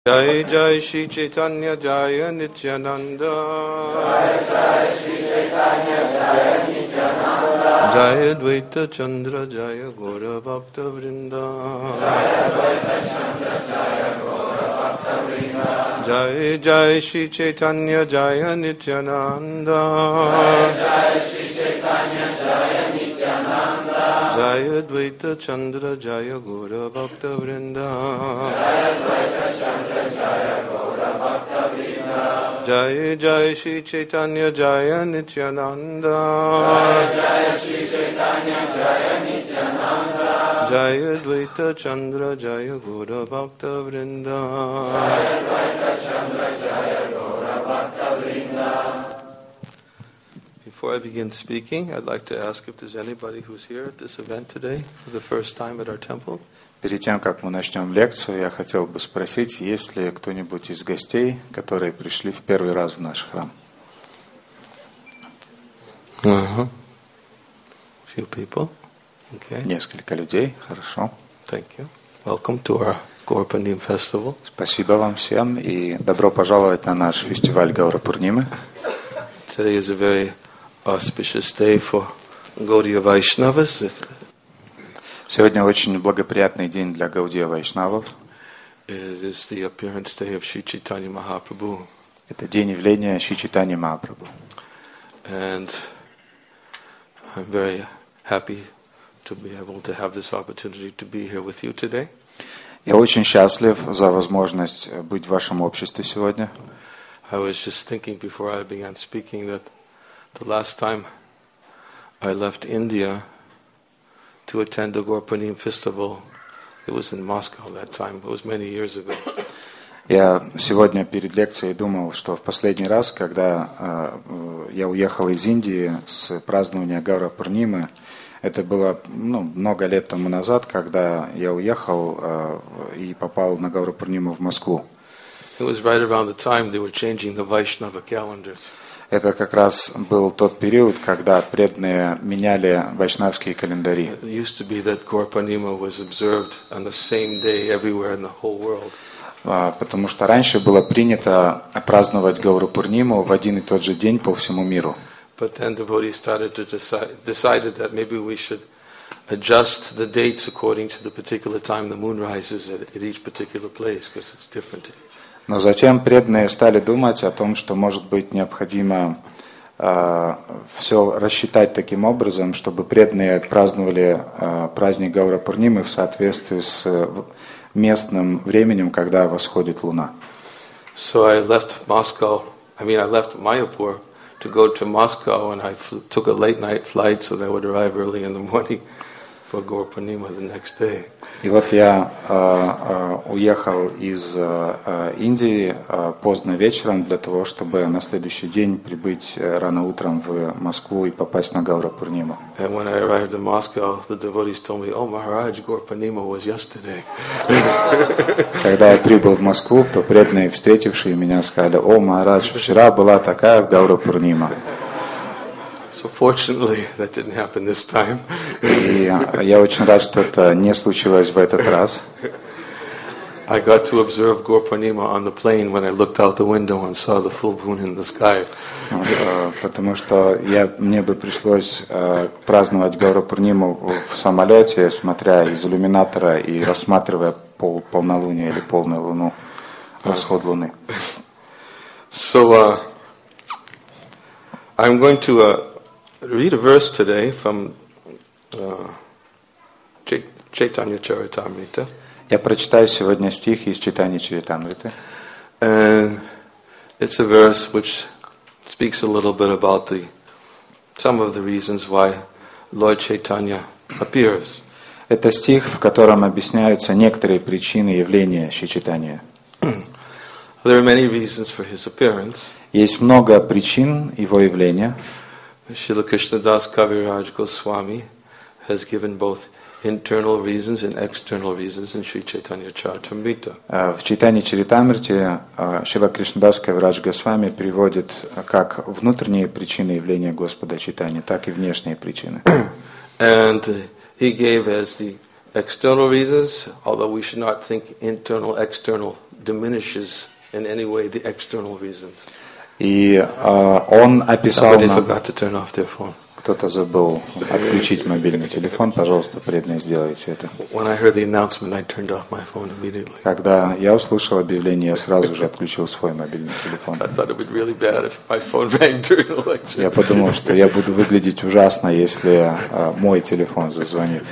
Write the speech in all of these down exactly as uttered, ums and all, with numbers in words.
Jai Jai Shri Chaitanya Jaya Nityananda. Jai Jai Shri Chaitanya Jaya Nityananda. Jaya Dvaita Chandra Jaya Gaura Bhakta Vrinda. Jaya Dvaita Chandra Jaya Gaura Bhakta Vrinda. Jai Jai Shri Chaitanya Jaya Nityananda. Jai Jai Shri Chaitanya Jaya Nityananda. Jaya Dvaita Chandra Jaya Gaura Bhakta Vrinda. Jaya Dvaita Chandra Jaya Gaura Bhakta Vrinda. Jai Jai Shri Chaitanya Jaya Nityananda. Jai Jai Shri Chaitanya Jaya Nityananda. Jaya Dvaita Chandra Jaya Gaura Bhakta Vrinda. Jaya Dvaita Chandra Jaya Gaura Bhakta Vrinda. Before I begin speaking, I'd like to ask if there's anybody who's here at this event today for the first time at our temple. Перед тем, как мы начнем лекцию, я хотел бы спросить, есть ли кто-нибудь из гостей, которые пришли в первый раз в наш храм? Uh-huh. Few people. Okay. Несколько людей, хорошо. Thank you. Welcome to our Gaura Purnima Festival. Спасибо вам всем и добро пожаловать на наш фестиваль Гаура Пурнимы. Today is a very auspicious day for Gaudiya Vaishnavas. Сегодня очень благоприятный день для Гаудия Вайшнавов. It is the appearance day of Sri Chaitanya Mahaprabhu. Это день явления Шри Чайтаньи Махапрабху. And I'm very happy to be able to have this opportunity to be here with you today. Я очень счастлив за возможность быть в вашем обществе сегодня. I was just thinking before I began speaking that the last time I left India to attend the Gaura Purnima festival, it was in Moscow that time. It was many years ago. Я сегодня перед лекцией думал, что в последний раз, когда э, я уехал из Индии с празднования Гаура Пурнимы, это было ну, много лет тому назад, когда я уехал э, и попал на Гаура Пурниму в Москву. It was right around the time they were changing the Vaishnava calendars. Это как раз был тот период, когда преданные меняли вайшнавские календари. It used to be that Gaura Purnima was observed on the same day everywhere in the whole world. Потому что раньше было принято праздновать Гауру Пурниму в один и тот же день по всему миру. But then devotees started to decide, decided that maybe we should adjust the dates according to the particular time the moon rises at, at each particular place, because it's different. Но затем преданные стали думать о том, что, может быть, необходимо э, все рассчитать таким образом, чтобы преданные праздновали э, праздник Гаура Пурнимы в соответствии с э, местным временем, когда восходит луна. So I left Moscow, I mean I left Mayapur to go to Moscow, and I flew, took a late night flight so that I would arrive early in the morning for Gaura Purnima the next day. И вот я э, э, уехал из э, Индии э, поздно вечером для того, чтобы на следующий день прибыть рано утром в Москву и попасть на Гаура Пурниму. And when I arrived in Moscow, the devotees told me, "Oh, Maharaj, Gaura Purnima was yesterday." Когда я прибыл в Москву, то преданные, встретившие меня, сказали: "О, Махарадж, вчера была такая Гаура Пурнима." So fortunately, that didn't happen this time. И я очень рад, что это не случилось в этот раз. I got to observe Gaura Purnima on the plane when I looked out the window and saw the full moon in the sky. Потому что я, мне бы пришлось э, праздновать Гаура Пурниму в самолете, смотря из иллюминатора и рассматривая пол, полнолуние или полную луну, восход луны. So uh, I'm going to uh, read a verse today from uh, Chaitanya Charitamrita. Я прочитаю сегодня стих из Чайтаньи Чаритамриты. And it's a verse which speaks a little bit about the some of the reasons why Lord Chaitanya appears. Это стих, в котором объясняются некоторые причины явления Шри Чайтаньи. There are many reasons for his appearance. Есть много причин его явления. Srila Krishnadas Kaviraj Goswami has given both internal reasons and external reasons in Sri Chaitanya Charitamrita. В Чайтаньи Чаритамрите Шрила Кришнадас Кавирадж Госвами приводит как внутренние причины явления Господа Чайтаньи, так и внешние причины. And he gave as the external reasons, although we should not think internal, external diminishes in any way the external reasons. И э, он описал Somebody нам... forgot to turn off their phone. Кто-то забыл отключить мобильный телефон, пожалуйста, преданно сделайте это. When I heard the announcement, I turned off my phone immediately. Когда я услышал объявление, я сразу же отключил свой мобильный телефон. I thought it would be really bad if my phone rang during the lecture. Я подумал, что я буду выглядеть ужасно, если э, мой телефон зазвонит.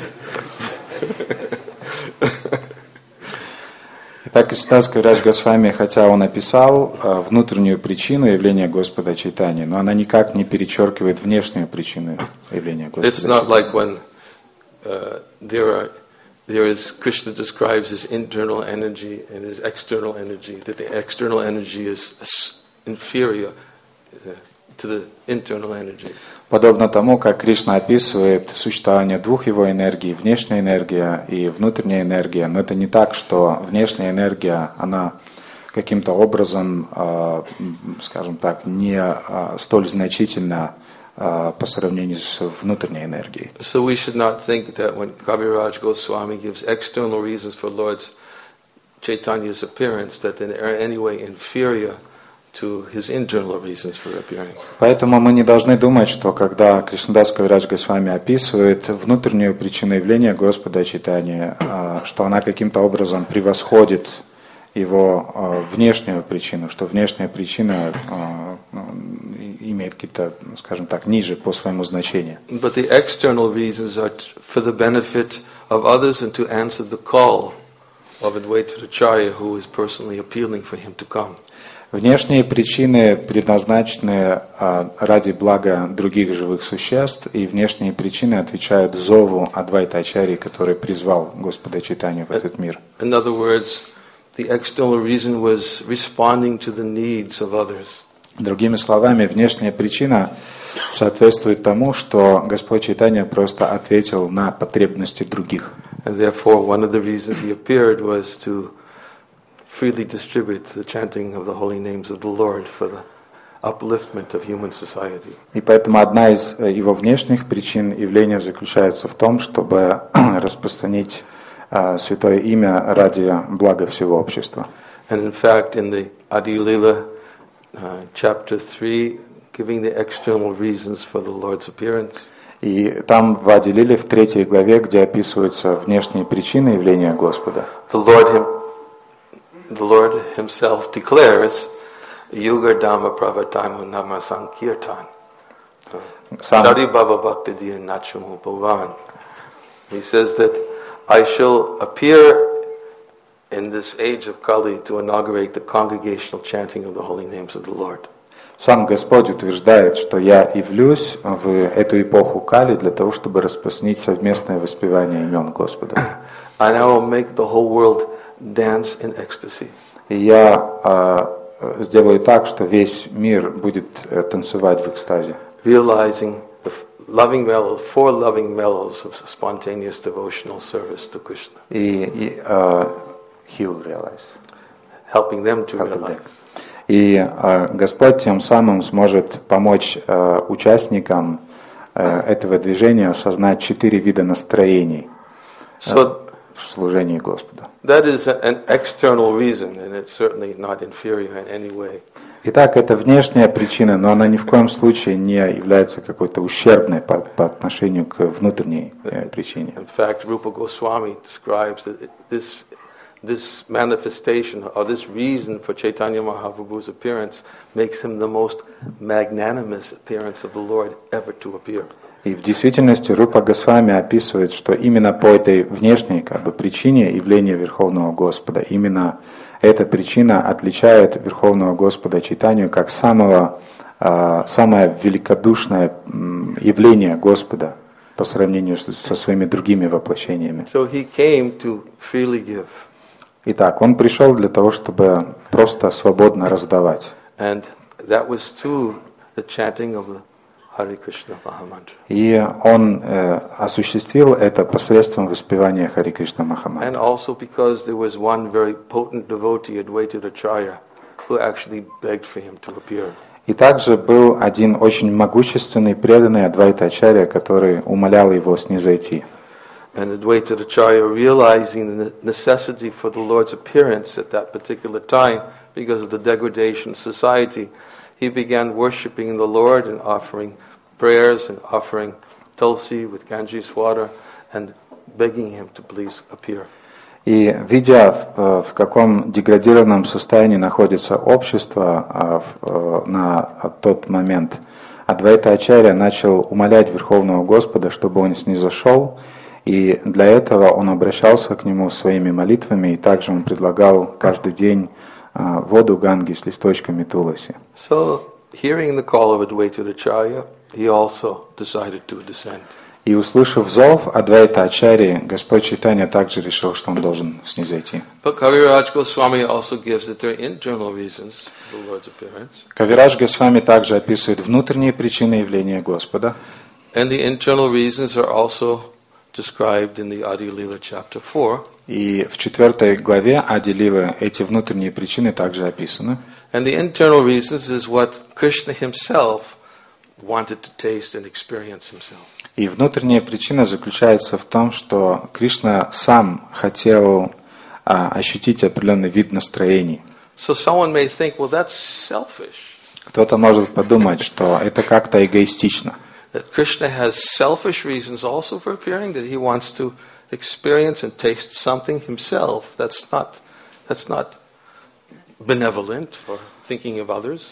Итак, Кришнадас Кавирадж Госвами, хотя он описал э, внутреннюю причину явления Господа Чайтаньи, но она никак не перечеркивает внешнюю причину явления Господа It's not Чайтаньи. like when uh, there are there is Krishna describes his internal energy and his external energy, that the external energy is inferior uh, to the internal energy. Подобно тому, как Кришна описывает существование двух его энергий, внешняя энергия и внутренняя энергия, но это не так, что внешняя энергия, она каким-то образом, скажем так, не столь значительна по сравнению с внутренней энергией. So we should not think that when Kaviraj Goswami gives external reasons for Lord Chaitanya's appearance, that they are in any way inferior to his internal reasons for appearing. Поэтому мы не должны думать, что когда Кришнадас Кавирадж Госвами описывает внутреннюю причину явления Господа Чайтаньи, что она каким-то образом превосходит его внешнюю причину, что внешняя причина имеет какие-то, скажем так, ниже по своему значению. But the external reasons are for the benefit of others and to answer the call of Advaita Acharya, who is personally appealing for him to come. Внешние причины предназначены ради блага других живых существ, и внешние причины отвечают зову Адвайта Ачарьи, который призвал Господа Чайтанью в этот мир. In other words, the external reason was responding to the needs of others. Другими словами, внешняя причина соответствует тому, что Господь Чайтанья просто ответил на потребности других. And therefore, one of the reasons he appeared was to freely distribute the chanting of the holy names of the Lord for the upliftment of human society. И поэтому одна из его внешних причин явления заключается в том, чтобы распространить uh, святое имя ради блага всего общества. And in fact, in the Adi Lila uh, chapter three, giving the external reasons for the Lord's appearance. И там в Ади Лиле в третьей главе, где описываются внешние причины явления Господа, The Lord him, the Lord himself declares, Yuga Dhamma Pravatamu Nama Sankirtan. Sari Baba Bhakti Diya Nachamu Bhavan. He says that I shall appear in this age of Kali to inaugurate the congregational chanting of the holy names of the Lord. Сам Господь утверждает, что я явлюсь в эту эпоху Кали для того, чтобы распространить совместное воспевание имен Господа. And I will make the whole world dance in ecstasy. И я э, сделаю так, что весь мир будет э, танцевать в экстазе. Realizing the loving mellows, four loving mellows of spontaneous devotional service to Krishna. И, и э, he will realize. Helping them to Helping realize. them. И э, Господь тем самым сможет помочь э, участникам э, этого движения осознать четыре вида настроений э, So в служении Господу. that is an external reason, and it's certainly not inferior in any way. Итак, это внешняя причина, но она ни в коем случае не является какой-то ущербной по, по отношению к внутренней э, причине. In fact, Rupa Goswami describes that it- this this manifestation or this reason for Chaitanya Mahaprabhu's appearance makes him the most magnanimous appearance of the Lord ever to appear. И в действительности Рупа Госвами описывает, что именно по этой внешней как бы, причине явления Верховного Господа, именно эта причина отличает Верховного Господа Чайтанью как самого, э, самое великодушное м, явление Господа по сравнению с- со своими другими воплощениями. So he came to freely give, Итак, он пришел для того, чтобы просто свободно раздавать. and that was through the chanting of the Hare Krishna Mahamantra. И он э, осуществил это посредством воспевания Хари Кришна Махамантра. And also because there was one very potent devotee, Advaita Acharya, who actually begged for him to appear. И также был один очень могущественный преданный Адвайта Ачарья, который умолял его снизойти. And Advaita Acharya, realizing the necessity for the Lord's appearance at that particular time because of the degradation of society, he began worshipping the Lord and offering prayers and offering tulsi with Ganges water and begging him to please appear. И видя, в, в каком деградированном состоянии находится общество в, на тот момент, Адвайта Ачарья начал умолять Верховного Господа, чтобы он снизошел, и для этого он обращался к нему своими молитвами, и также он предлагал каждый день воду Ганги с листочками туласи. So, hearing the call of Advaita Acharya, he also decided to descend. И услышав зов Адвайта Ачарьи, Господь Чайтанья также решил, что он должен снизойти. But Kaviraj Goswami also gives that there are internal reasons for the Lord's appearance. Кавирадж Госвами также описывает внутренние причины явления Господа. And the internal reasons are also described in the Adi Lila chapter four. И в четвертой главе Ади Лилы эти внутренние причины также описаны. And the internal reasons is what Krishna himself wanted to taste and experience himself. И внутренняя причина заключается в том, что Кришна сам хотел а, ощутить определенный вид настроений. So someone may think, well, that's selfish. Кто-то может подумать, что это как-то эгоистично. That Krishna has selfish reasons also for appearing, that he wants to experience and taste something himself. That's not, that's not benevolent for thinking of others.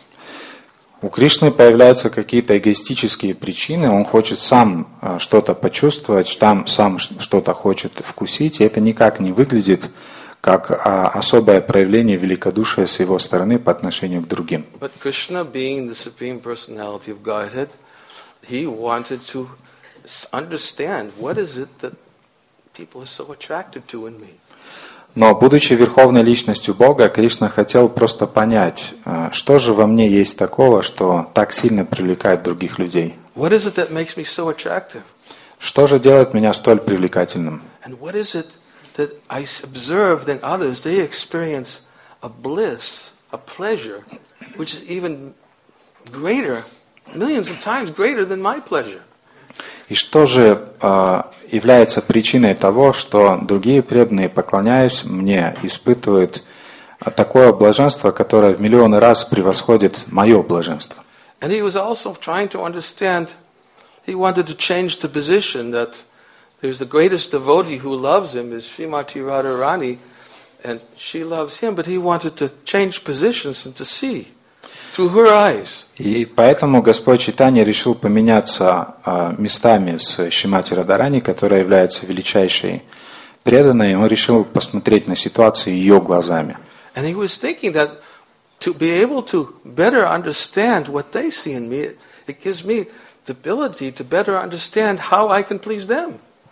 У Кришны появляются какие-то эгоистические причины, он хочет сам что-то почувствовать, сам, сам что-то хочет вкусить, и это никак не выглядит как особое проявление великодушия с его стороны по отношению к другим. But Krishna, being the supreme personality of Godhead, he wanted to understand what is it that people are so attracted to in me. Но, будучи верховной личностью Бога, Кришна хотел просто понять, что же во мне есть такого, что так сильно привлекает других людей. What is it that makes me so attractive? Что же делает меня столь привлекательным? And what is it that I observe in others? They experience a bliss, a pleasure, which is even greater, millions of times greater than my pleasure. И что же э, является причиной того, что другие преданные, поклоняясь мне, испытывают такое блаженство, которое в миллионы раз превосходит мое блаженство? And he was also trying to understand, he wanted to change the position that there's the greatest devotee who loves him is Srimati Radharani, and she loves him, but he wanted to change positions and to see through her eyes. И поэтому Господь Чайтанья решил поменяться э, местами с Шримати Радхарани, которая является величайшей преданной. Он решил посмотреть на ситуацию ее глазами. And he was thinking that to be able to better understand what they see in me, it, it gives me the ability to better understand how I can please them.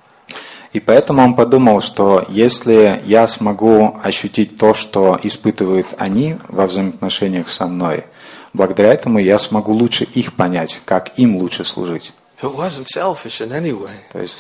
И поэтому он подумал, что если я смогу ощутить то, что испытывают они во взаимоотношениях со мной, благодаря этому я смогу лучше их понять, как им лучше служить. It wasn't selfish in any way. То есть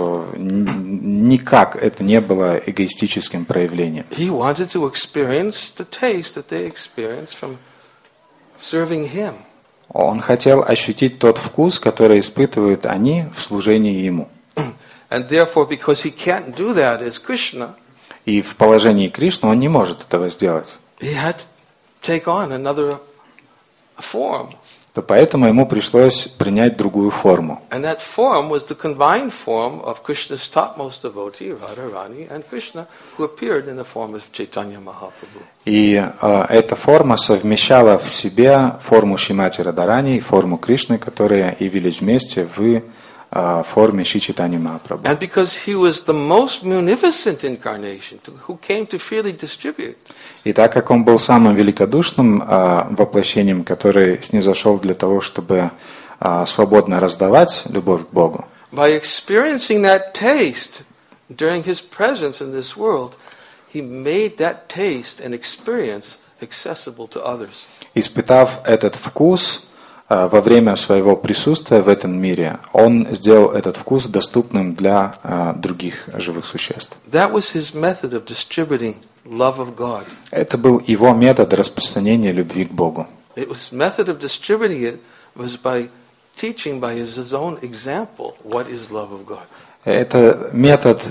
никак это не было эгоистическим проявлением. He wanted to experience the taste that they experienced from serving him. Он хотел ощутить тот вкус, который испытывают они в служении ему. And therefore, because he can't do that as Krishna, и в положении Кришны он не может этого сделать. He had to take on another form. То поэтому ему пришлось принять другую форму. And that form was the combined form of Krishna's topmost devotee, Radharani, and Krishna, who appeared in the form of Chaitanya Mahaprabhu. И э, эта форма совмещала в себе форму Шримати Радхарани и форму Кришны, которые явились вместе в э, форме Шри Чайтанья Махапрабху. And because he was the most munificent incarnation to, who came to freely distribute. И так как он был самым великодушным э, воплощением, который снизошел для того, чтобы э, свободно раздавать любовь к Богу, by experiencing that taste during his presence in this world, he made that taste and experience accessible to others. Испытав этот вкус э, во время своего присутствия в этом мире, он сделал этот вкус доступным для э, других живых существ. That was his method of distributing love of God. Это был его метод распространения любви к Богу. It was method of distributing it was by teaching by his, his own example what is love of God. Это метод,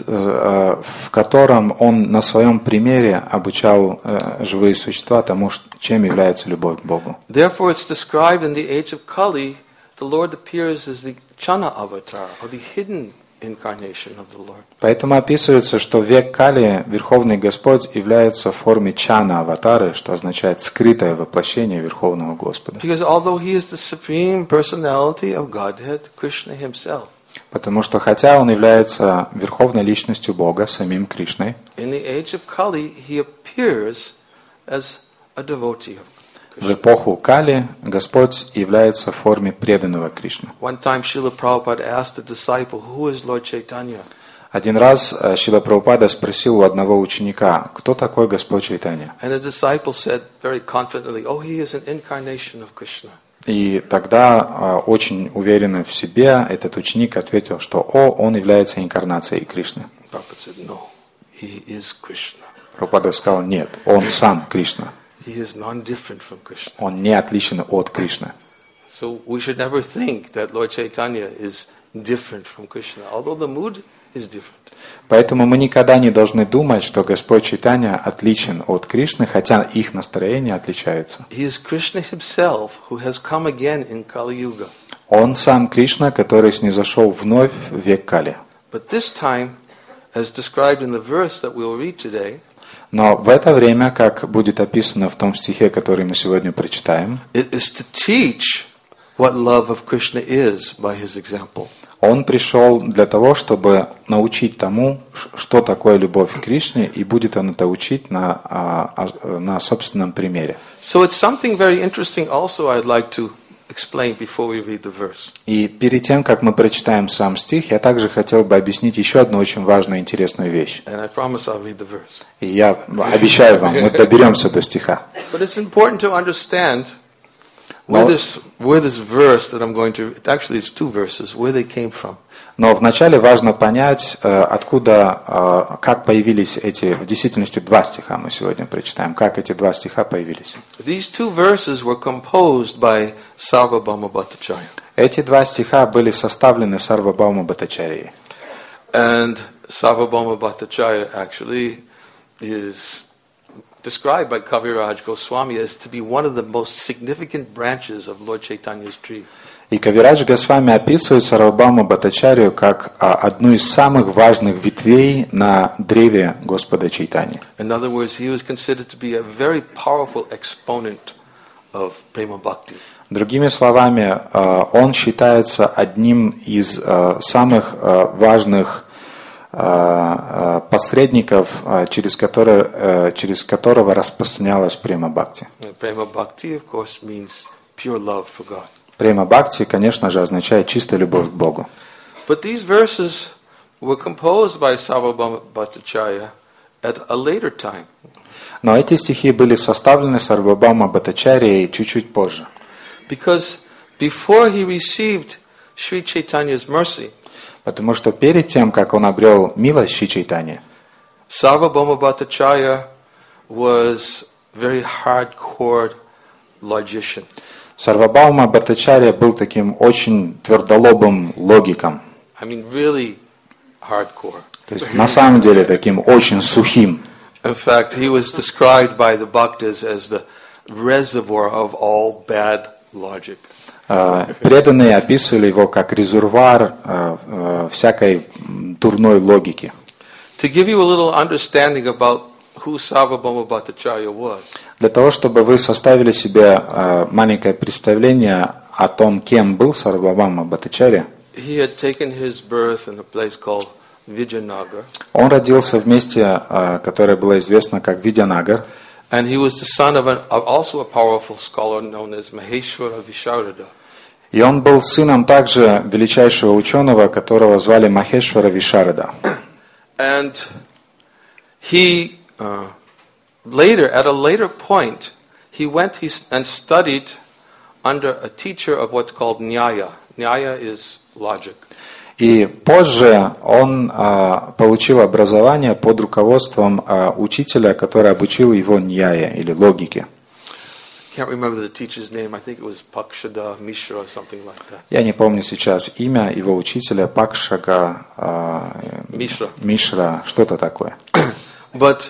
в котором он на своем примере обучал живые существа тому, чем является любовь к Богу. Therefore, it's described in the age of Kali, the Lord appears as the Chana avatar, or the hidden incarnation of the Lord. Поэтому описывается, что в век Кали Верховный Господь является в форме Чана аватары, что означает скрытое воплощение Верховного Господа. Because although he is the supreme personality of Godhead, Krishna himself, Потому что хотя он является верховной личностью Бога, самим Кришной, in the age of Kali, he appears as a devotee of в Krishna. эпоху Кали Господь является в форме преданного Кришны. One time, Srila Prabhupada asked a disciple, "Who is Lord Chaitanya?" Один раз Шрила Прабхупада спросил у одного ученика, кто такой Господь Чайтанья? And the disciple said very confidently, "Oh, he is an incarnation of Krishna." И тогда очень уверенно в себе этот ученик ответил, что о, он является инкарнацией Кришны. Prabhupada said, "No, he is Krishna. Прабхупада сказал, нет, он сам Кришна. He is non-different from Krishna." Он не отличен от Кришны. So we should never think that Lord Chaitanya is different from Krishna, although the mood is different. Поэтому мы никогда не должны думать, что Господь Чайтанья отличен от Кришны, хотя их настроения отличаются. He is Krishna himself who has come again in Kali Yuga. Он сам Кришна, который снизошел вновь в век Кали. But this time, as described in the verse that we will read today, Но в это время, как будет описано в том стихе, который мы сегодня прочитаем, it is to teach what love of Krishna is by his example. он пришел для того, чтобы научить тому, что такое любовь к Кришне, и будет он это учить на, на собственном примере. So it's something very interesting also I'd like to explain before we read the verse. И перед тем, как мы прочитаем сам стих, я также хотел бы объяснить еще одну очень важную и интересную вещь. And I promise I'll read the verse. И я обещаю вам, мы доберемся до стиха. But it's important to understand where this, where this verse that I'm going to, actually it's two verses, where they came from. Но вначале важно понять, откуда, как появились эти, в действительности два стиха мы сегодня прочитаем, как эти два стиха появились. These two verses were composed by Sarvabhauma Bhattacharya. Эти два стиха были составлены Сарвабхаума Бхаттачарьей. And Sarvabhauma Bhattacharya actually is described by Kaviraj Goswami as to be one of the most significant branches of Lord Chaitanya's tree. И Кавирадж Госвами описывает Сарвабхаума Бхаттачарью как одну из самых важных ветвей на древе Господа Чайтаньи. In other words, he was considered to be a very powerful exponent of Prema Bhakti. Другими словами, он считается одним из самых важных посредников, через, который, через которого распространялась Према Бхакти. Prema Bhakti, of course, means pure love for God. Према Бхакти, конечно же, означает чистая любовь к Богу. But these verses were composed by Sarvabhauma Bhattacharya at a later time. Но эти стихи были составлены Сарвабхаума Бхаттачарьей чуть-чуть позже. Because before he received Sri Chaitanya's mercy, Потому что перед тем, как он обрел милость Шри Чайтаньи, Sarvabhauma Bhattacharya was very hardcore logician. Сарвабхаума Бхаттачарья был таким очень твердолобым логиком. I mean, really hardcore. То есть на самом деле таким очень сухим. In fact, he was described by the Bhaktas as the reservoir of all bad logic. Преданные описывали его как резервуар всякой дурной логики. To give you a little understanding about who Sarvabhauma Bhattacharya was, Для того, чтобы вы составили себе маленькое представление о том, кем был Сарвабхаума Бхаттачарья, he had taken his birth in a place called Vijayanagar, он родился в месте, которое было известно как Видьянагар, and he was the son of, an, of also a powerful scholar known as Maheshwara Visharada. и он был сыном также величайшего ученого, которого звали Махешвара Вишарада. And he uh, later, at a later point, he went and studied under a teacher of what's called Nyaya. Nyaya is logic. И позже он а, получил образование под руководством а, учителя, который обучил его ньяе или логике. can't remember the teacher's name. I think it was Pakshada Mishra or something like that. Я не помню сейчас имя его учителя, Пакшага Mishra. Мишра, что-то такое. But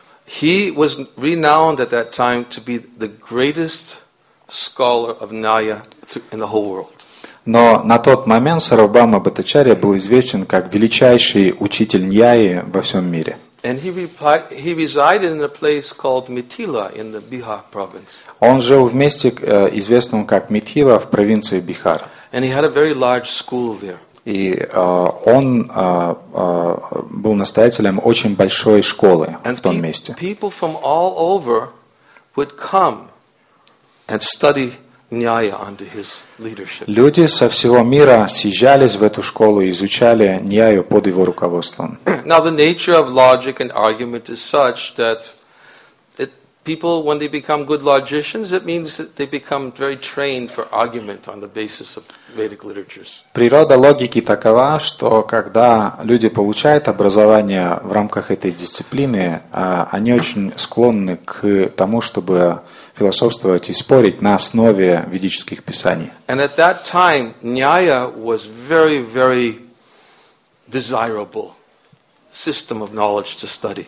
he was renowned at that time to be the greatest scholar of Nyaya in the whole world. Но на тот момент Сарвабхаума Бхаттачарья был известен как величайший учитель Ньяи во всем мире. And he, replied, he resided in a place called Mithila in the Bihar province. Он жил в месте, известном как Митхила в провинции Бихар. And he had a very large school there. И uh, он uh, uh, был настоятелем очень большой школы And в том pe- месте. people from all over would come and study Nyaya under his leadership. Люди со всего мира съезжались в эту школу и изучали Ньяю под его руководством. Now the nature of logic and argument is such that it, people, when they become good logicians, it means that they become very trained for argument on the basis of Vedic literatures. Природа логики такова, что когда люди получают образование в рамках этой дисциплины, они очень склонны к тому, чтобы философствовать и спорить на основе ведических писаний. And at that time, Nyaya was very, very desirable system of knowledge to study.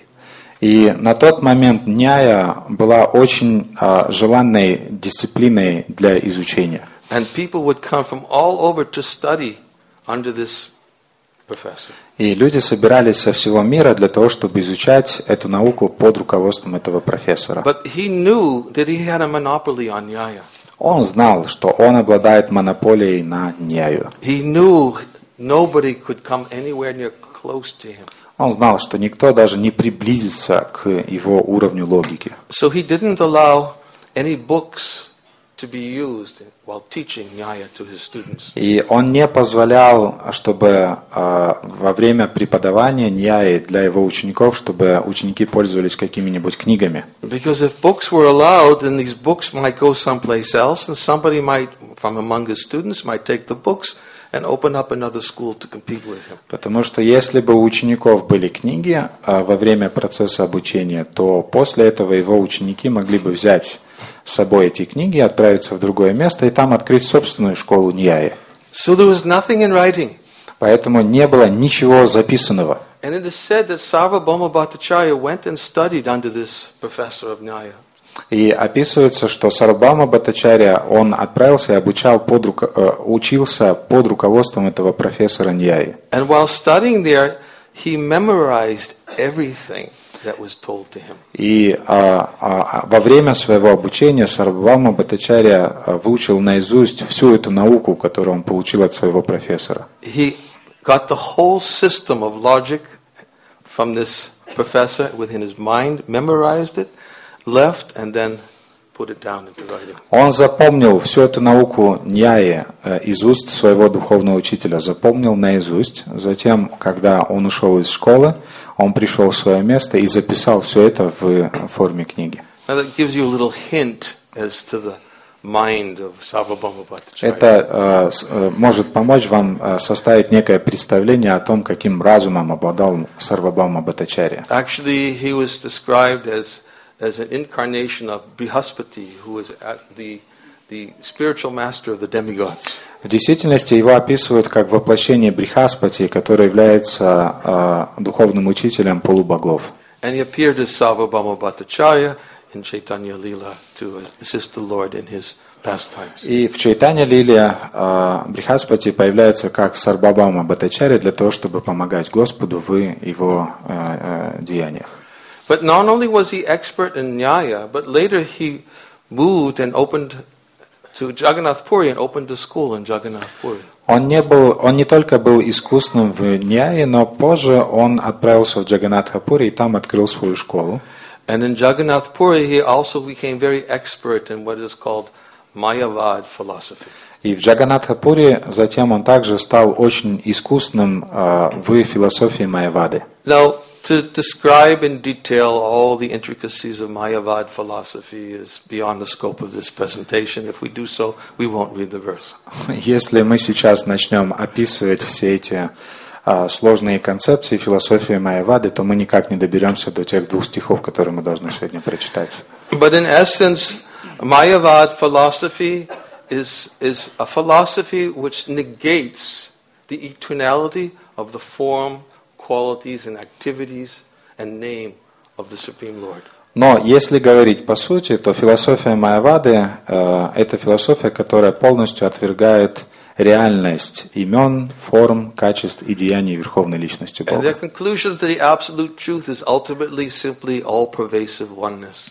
И на тот момент Ньяя была очень а, желанной дисциплиной для изучения. And people would come from all over to study under this professor. И люди собирались со всего мира для того, чтобы изучать эту науку под руководством этого профессора. But he knew that he had a monopoly on Nyaya. Он знал, что он обладает монополией на Ньяю. He knew nobody could come anywhere near close to him. Он знал, что никто даже не приблизится к его уровню логики. So he didn't allow any books to be used while teaching Nyaya to his students. И он не позволял, чтобы э, во время преподавания Ньяи для его учеников, чтобы ученики пользовались какими-нибудь книгами. Because if books were allowed, then these books might go someplace else, and somebody might, from among his students, might take the books and open up another school to compete with him. Потому что если бы у учеников были книги э, во время процесса обучения, то после этого его ученики могли бы взять с собой эти книги, отправиться в другое место и там открыть собственную школу Ньяи. So there was nothing in writing. Поэтому не было ничего записанного. And it is said that Sarvabhauma Bhattacharya went and studied under this professor of Nyaya. И описывается, что Сарвабхаума Бхаттачарья, он отправился и обучал под, руко- учился под руководством этого профессора Ньяи. And while studying there, he memorized everything that was told to him. И а, а, во время своего обучения Сарвабхаума Бхаттачарья выучил наизусть всю эту науку, которую он получил от своего профессора. He got the whole system of logic from this professor within his mind, memorized it, left, and then put it down into writing. Он запомнил всю эту науку Ньяи э, из уст своего духовного учителя, запомнил наизусть. Затем, когда он ушел из школы, он пришел в свое место и записал все это в форме книги. Now that gives you a little hint as to the mind of Sarvabhauma Bhattacharya. Это э, с- э, может помочь вам э, составить некое представление о том, каким разумом обладал Сарвабхаума Бхаттачарья. Actually, he was described as as an incarnation of Brihaspati, who was at the the spiritual master of the demigods. В действительности его описывают как воплощение Брихаспати, который является э, духовным учителем полубогов. And he appeared as Sarvabhauma Bhattacharya in Chaitanya Leela to assist the Lord in his pastimes. И в Чайтанья Лиле э, Брихаспати появляется как Сарвабхаума Бхаттачарья для того, чтобы помогать Господу в его э, э, деяниях. But not only was he expert in Nyaya, but later he moved and opened to Jagannath Puri and opened a school in Jagannath Puri. Он не был, он не только был искусным в Ньяе, но позже он отправился в Джаганнатхапури и там открыл свою школу. And in Jagannath Puri, he also became very expert in what is called Mayavad philosophy. И в Джаганнатхапури затем он также стал очень искусным э, в философии Майявады. Now, to describe in detail all the intricacies of Mayavad philosophy is beyond the scope of this presentation. If we do so, we won't read the verse. Если мы сейчас начнем описывать все эти э, сложные концепции философии Майявады, то мы никак не доберемся до тех двух стихов, которые мы должны сегодня прочитать. But in essence, Mayavad philosophy is, is a philosophy which negates the eternality of the form, qualities and activities and name of the Supreme Lord. Но если говорить по сути, то философия Майявады э, – это философия, которая полностью отвергает реальность имен, форм, качеств и деяний Верховной Личности And their Бога. conclusion that the absolute truth is ultimately simply all-pervasive oneness.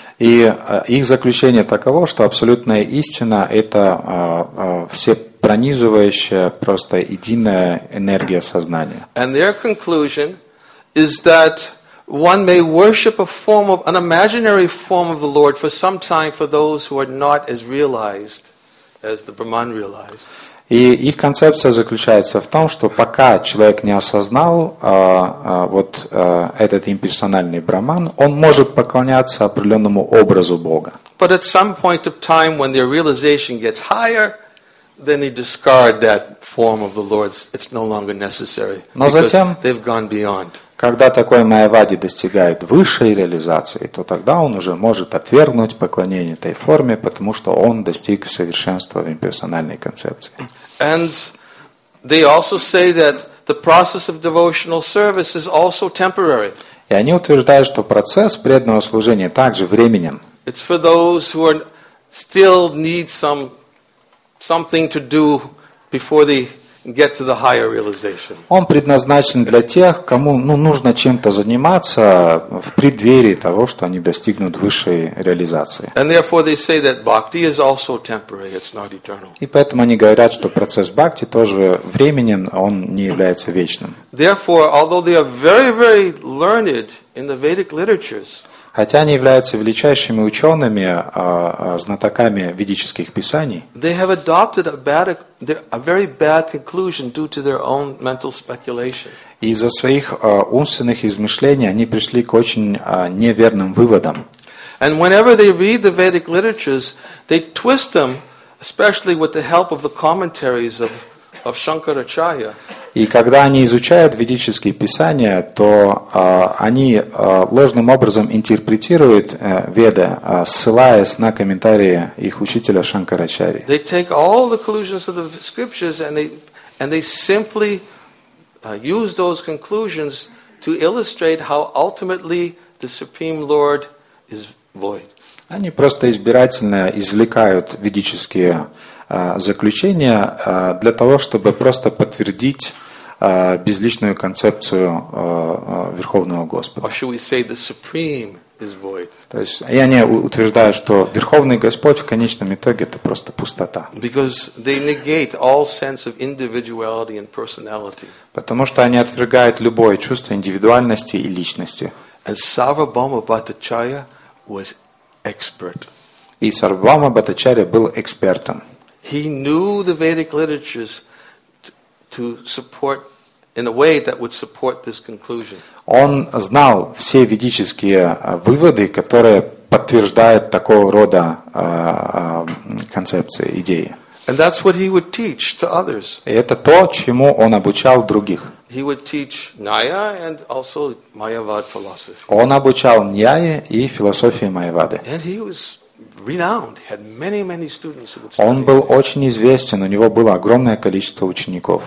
И э, их заключение таково, что абсолютная истина – это э, э, всепронизывающая, просто единая энергия сознания. And their conclusion is that one may worship a form of, an imaginary form of the Lord for some time for those who are not as realized as the Brahman realized. И их концепция заключается в том, что пока человек не осознал а, а, вот а, этот имперсональный Брахман, он может поклоняться определенному образу Бога. But at some point of time when their realization gets higher, then they discard that form of the Lord. It's no longer necessary Но because затем, they've gone beyond. когда такой майявади достигает высшей реализации, то тогда он уже может отвергнуть поклонение этой форме, потому что он достиг совершенства в имперсональной концепции. And they also say that the process of devotional service is also temporary. И они утверждают, что процесс преданного служения также временен. It's for those who are still need some something to do before they get to the higher realization. Он предназначен для тех, кому ну, нужно чем-то заниматься в преддверии того, что они достигнут высшей реализации. And therefore they say that bhakti is also temporary, it's not eternal. И поэтому они говорят, что процесс бхакти тоже временен, он не является вечным. Therefore, although they are very, very learned in the Vedic literatures, Хотя они являются величайшими учеными, а, а, знатоками ведических писаний, they have adopted a bad, a very bad conclusion due to their own mental speculation. из-за своих а, умственных измышлений они пришли к очень а, неверным выводам. And whenever they read the Vedic literatures, they twist them, especially with the help of the commentaries of, of Shankaracharya. И когда они изучают ведические писания, то а, они а, ложным образом интерпретируют а, Веды, а, ссылаясь на комментарии их учителя Шанкарачарьи. They take all the conclusions of the scriptures and they and they simply uh, use those conclusions to illustrate how ultimately the Supreme Lord is void. Они просто избирательно извлекают ведические а, заключения а, для того, чтобы просто подтвердить а, безличную концепцию а, а, Верховного Господа. Or should we say the Supreme is void? То есть, и они утверждают, что Верховный Господь в конечном итоге это просто пустота. Because they negate all sense of individuality and personality. Потому что они отвергают любое чувство индивидуальности и личности. And Sarvabhauma Bhattacharya was expert. И Сарвабхаума Бхаттачарья был экспертом. He knew the Vedic literatures to, to support in a way that would support this conclusion. Он знал все ведические выводы, которые подтверждают такого рода а, а, концепции, идеи. And that's what he would teach to others. И это то, чему он обучал других. He would teach Nyaya and also Mayavad philosophy. Он обучал ньяе и философии Майявады. And he was renowned. He had many, many students who would study. Он был очень известен, у него было огромное количество учеников.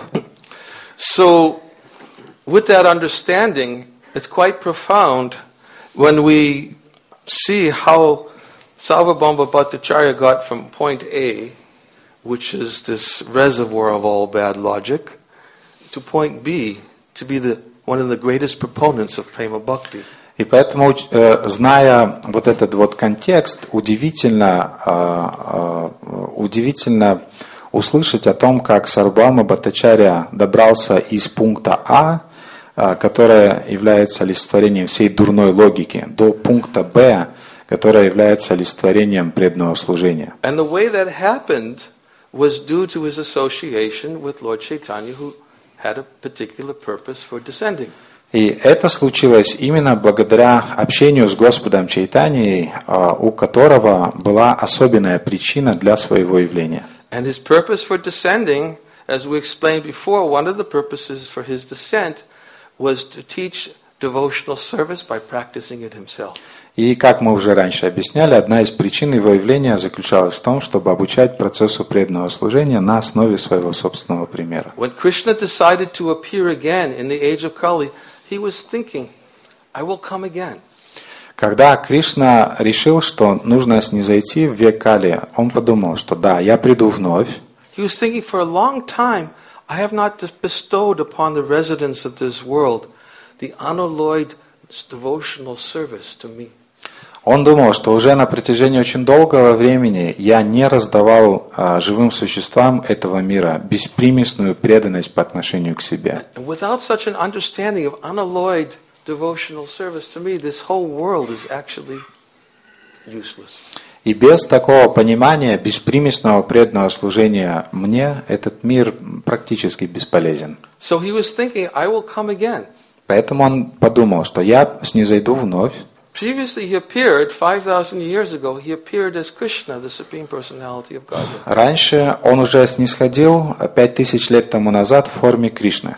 So, with that understanding, it's quite profound when we see how Sarvabhauma Bhattacharya got from point A, which is this reservoir of all bad logic, to point B, to be the one of the greatest proponents of Prema Bhakti. И поэтому, зная вот этот вот контекст, удивительно, удивительно услышать о том, как Сарвабхаума Бхаттачарья добрался из пункта А, которое является олицетворением всей дурной логики, до пункта Б, которое является олицетворением преданного служения. And the way that happened was due to his association with Lord Chaitanya, who had a particular purpose for descending. И это случилось именно благодаря общению с Господом Чайтаньей, у которого была особенная причина для своего явления. And his purpose for descending, as we explained before, one of the purposes for his descent was to teach devotional service by practicing it himself. И, как мы уже раньше объясняли, одна из причин его явления заключалась в том, чтобы обучать процессу преданного служения на основе своего собственного примера. When Krishna decided to appear again in the age of Kali, he was thinking, I will come again. Когда Кришна решил, что нужно снизойти в век Кали, он подумал, что да, я приду вновь. He was thinking, for a long time, I have not bestowed upon the residents of this world the unalloyed devotional service to me. Он думал, что уже на протяжении очень долгого времени я не раздавал а, живым существам этого мира беспримесную преданность по отношению к себе. And without such an understanding of unalloyed devotional service to me, this whole world is actually useless. И без такого понимания беспримесного преданного служения мне этот мир практически бесполезен. So he was thinking, I will come again. Поэтому он подумал, что я снизойду вновь. Previously he appeared, five thousand years ago, he appeared as Krishna, the Supreme Personality of Godhead. Раньше он уже снисходил пять тысяч лет тому назад в форме Кришны.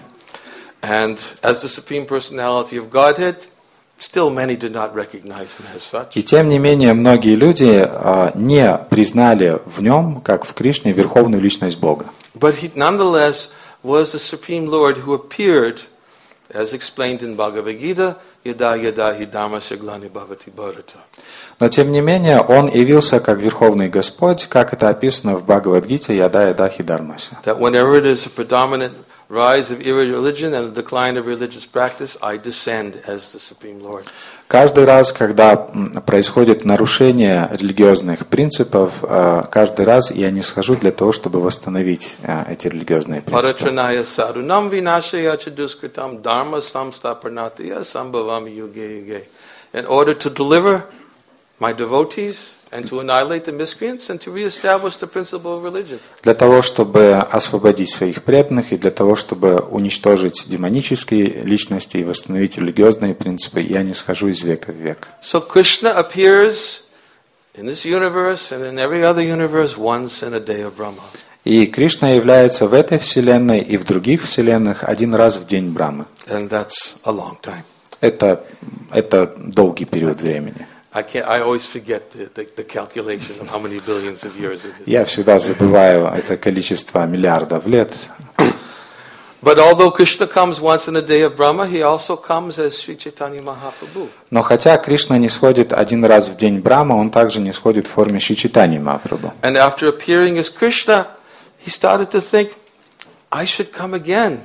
And as the Supreme Personality of Godhead, still many did not recognize him as such. И тем не менее многие люди а, не признали в нем, как в Кришне, верховную личность Бога. But he nonetheless was the Supreme Lord who appeared, as explained in Bhagavad Gita, yada yada hi dharma siglani bhavati bharata. Но тем не менее он явился как Верховный Господь, как это описано в Бхагавад-гите Яда Яда Хи Дharмася. That whenever there is a predominant rise of irreligion and a decline of religious practice, I descend as the Supreme Lord. Каждый раз, когда происходит нарушение религиозных принципов, каждый раз я не схожу для того, чтобы восстановить эти религиозные принципы. Paratranaya sadhunam vinashaya chaduskritam dharma samstaparnatya sambhavam yuge yuge. In order to deliver my devotees and to annihilate the miscreants and to reestablish the principle of religion. Для того, чтобы освободить своих преданных и для того, чтобы уничтожить демонические личности и восстановить религиозные принципы, я не схожу из века в век. So Krishna appears in this universe and in every other universe once in a day of Brahma. И Кришна является в этой вселенной и в других вселенных один раз в день Брамы. And that's a long time. Это, это долгий период времени. I can't. I always forget the, the, the calculation of how many billions of years it is. Я всегда забываю это количество миллиардов лет. But although Krishna comes once in a day of Brahma, he also comes as Sri Chaitanya Mahaprabhu. Но хотя Кришна не сходит один раз в день Брахма, он также не сходит в форме Шри Чайтаньи Махапрабху. And after appearing as Krishna, he started to think, I should come again.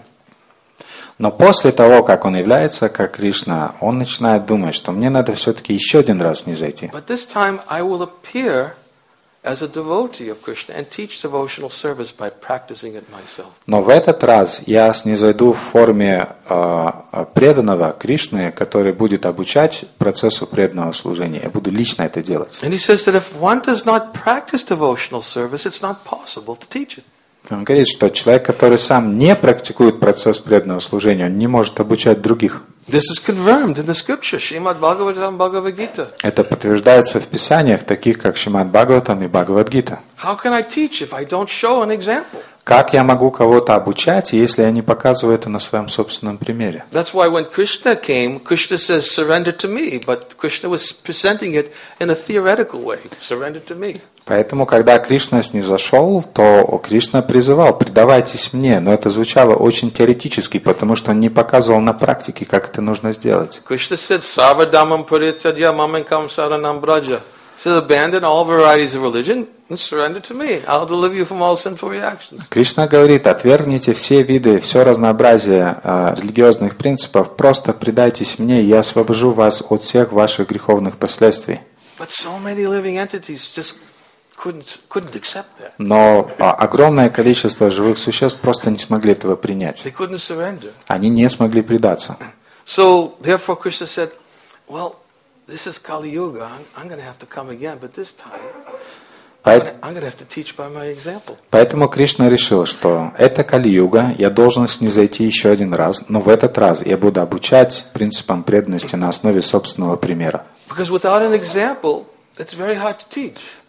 Но после того, как он является как Кришна, он начинает думать, что мне надо все-таки еще один раз не зайти. But this time I will appear as a devotee of Krishna and teach devotional service by practicing it myself. Но в этот раз я снизойду в форме э, преданного Кришны, который будет обучать процессу преданного служения. Я буду лично это делать. And he says that if one does not practice devotional service, it's not possible to teach it. Он говорит, что человек, который сам не практикует процесс преданного служения, он не может обучать других. This is confirmed in the scripture, Srimad Bhagavatam Bhagavad Gita. Это подтверждается в писаниях, таких как Шримад Бхагаватам и Бхагавад-гита. How can I teach if I don't show an example? Как я могу кого-то обучать, если я не показываю это на своем собственном примере? That's why when Krishna came, Krishna says, surrender to me, but Krishna was presenting it in a theoretical way, surrender to me. Поэтому, когда Кришна снизошел, то Кришна призывал, предавайтесь мне, но это звучало очень теоретически, потому что он не показывал на практике, как это нужно сделать. Krishna said, Sarvadhamam paritadya mamankam saranam braja. He said, abandon all varieties of religion and surrender to me. I'll deliver you from all sinful reactions. Кришна говорит, отвергните все виды, все разнообразие э, религиозных принципов, просто предайтесь мне, и я освобожу вас от всех ваших греховных последствий. But so many living entities just couldn't, couldn't accept that. Но а, огромное количество живых существ просто не смогли этого принять. They couldn't surrender. Они не смогли предаться. So, therefore, Krishna said, well, this is Kali Yuga. I'm, I'm going to have to come again, but this time I'm going to have to teach by my example. Поэтому Кришна решил, что это Кали-юга, я должен снизойти еще один раз, но в этот раз я буду обучать принципам преданности на основе собственного примера. Because without an example, it's very hard to teach.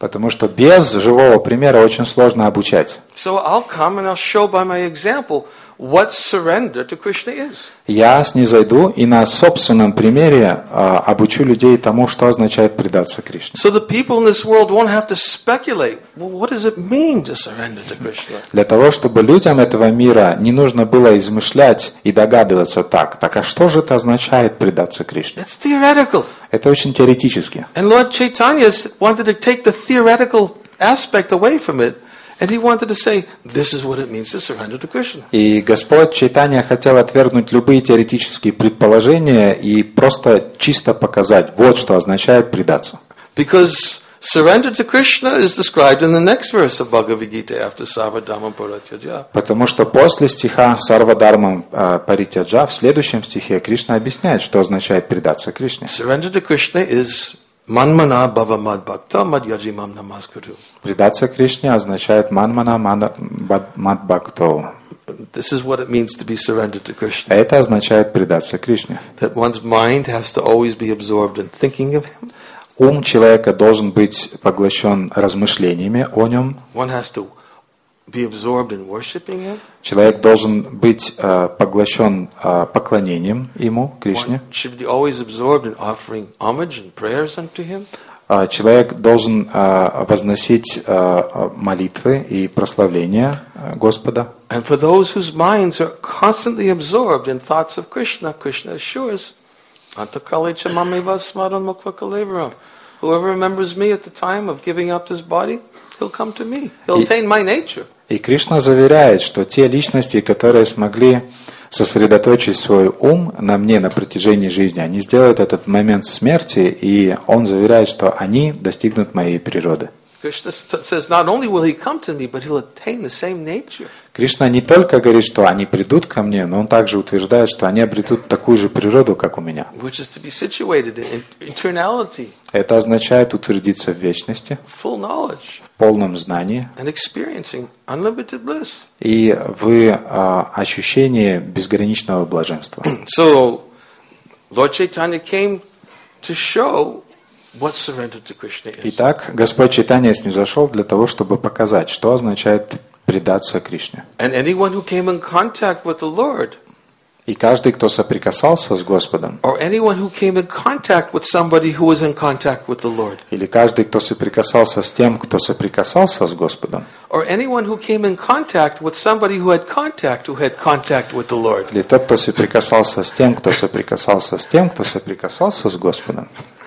Потому что без живого примера очень сложно обучать. So I'll come and I'll show by my example what surrender to Krishna is. Я снизойду и на собственном примере а, обучу людей тому, что означает предаться Кришне. So the people in this world won't have to speculate. Well, what does it mean to surrender to Krishna? Для того, чтобы людям этого мира не нужно было измышлять и догадываться так, так а что же это означает предаться Кришне? It's theoretical. Это очень теоретически. And Lord Chaitanya wanted to take the theoretical aspect away from it, and he wanted to say, this is what it means to surrender to Krishna. И Господь Чайтанья хотел отвергнуть любые теоретические предположения и просто чисто показать, вот что означает предаться. Because surrender to Krishna is described in the next verse of Bhagavad Gita after Sarvadharmam Parityaja. Потому что после стиха Сарвадharmam Паритяджа в следующем стихе Кришна объясняет, что означает предаться Кришне. Surrender to Krishna is manmana bhava mad bhakta mad yajimam namaskuru. Предаться Кришне означает манмана мад бхакто. This is what it means to be surrendered to Krishna. Это означает предаться Кришне. That one's mind has to always be absorbed in thinking of Him. Ум человека должен быть поглощен размышлениями о нем. One has to be absorbed in worshiping Him. Человек должен быть э, поглощен э, поклонением ему, Кришне. One should be always absorbed in offering homage and prayers unto Him. Э, человек должен э, возносить э, молитвы и прославления э, Господа. And for those whose minds are constantly absorbed in thoughts of Krishna, Krishna assures, Antakali chamameva smaran mukha kalevaram. Whoever remembers me at the time of giving up his body, he'll come to me. He'll attain my nature. И Кришна заверяет, что те личности, которые смогли сосредоточить свой ум на мне на протяжении жизни, они сделают этот момент смерти, и он заверяет, что они достигнут моей природы. Krishna says not only will he come to me, but he'll attain the same nature. Кришна не только говорит, что они придут ко мне, но он также утверждает, что они обретут такую же природу, как у меня. Which is to be situated in eternality. Это означает утвердиться в вечности, Full knowledge. в полном знании And experiencing unlimited bliss. и в а, ощущении безграничного блаженства. So, Lord Chaitanya came to show what surrender to Krishna is. Итак, Господь Чайтанья снизошел для того, чтобы показать, что означает предаться Кришне. And anyone who came in contact with the Lord, И каждый, кто соприкасался с Господом, or anyone who came in contact with somebody who was in contact with the Lord, или каждый, кто соприкасался с тем, кто соприкасался с Господом, or anyone who came in contact with somebody who had contact who had contact with the Lord, или тот, кто соприкасался с тем, кто соприкасался с тем, кто соприкасался с Господом,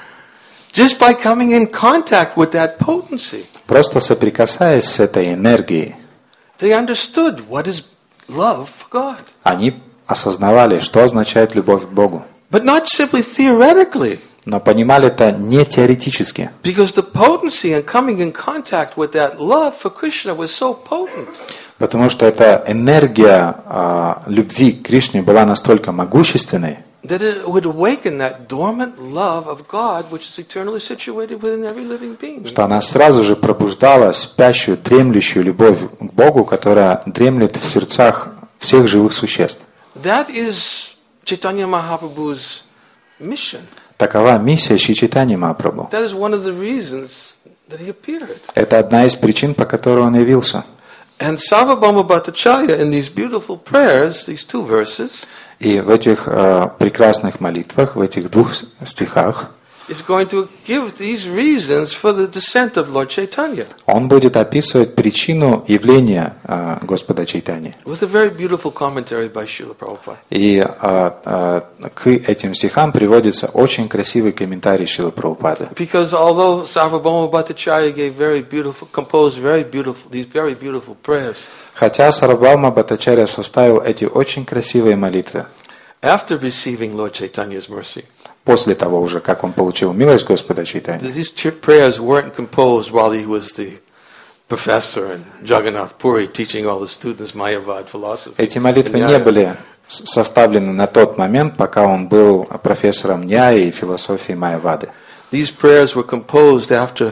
just by coming in contact with that potency, просто соприкасаясь с этой энергией, they understood what is love for God. они осознавали, что означает любовь к Богу. But not simply theoretically, Но понимали это не теоретически, because the potency and coming in contact with that love for Krishna was so potent. потому что эта энергия а, любви к Кришне была настолько могущественной, That it would awaken that dormant love of God, which is eternally situated within every living being. что она сразу же пробуждала спящую, дремлющую любовь к Богу, которая дремлет в сердцах всех живых существ. That is Chaitanya Mahaprabhu's mission. Такова миссия Шри Чайтаньи Махапрабху. That is one of the reasons that he appeared. Это одна из причин, по которой он явился. And Sarvabhauma Bhattacharya in these beautiful prayers, these two verses, И в этих э, прекрасных молитвах, в этих двух стихах, is going to give these reasons for the descent of Lord Chaitanya. он будет описывать причину явления э, Господа Чайтаньи. With a very beautiful commentary by Srila Prabhupada. И э, э, к этим стихам приводится очень красивый комментарий Шрилы Прабхупады. Because although Sarvabhauma Bhattacharya gave very beautiful, composed very beautiful, these very beautiful prayers, Хотя Сарвабхаума Бхаттачарья составил эти очень красивые молитвы, after receiving Lord Chaitanya's mercy, после того уже, как он получил милость Господа Чайтаньи, these prayers weren't composed while he was the professor in Jagannath Puri teaching all the students Mayavad philosophy. эти молитвы не были составлены на тот момент, пока он был профессором Ньяи и философии Майявады. These prayers were composed after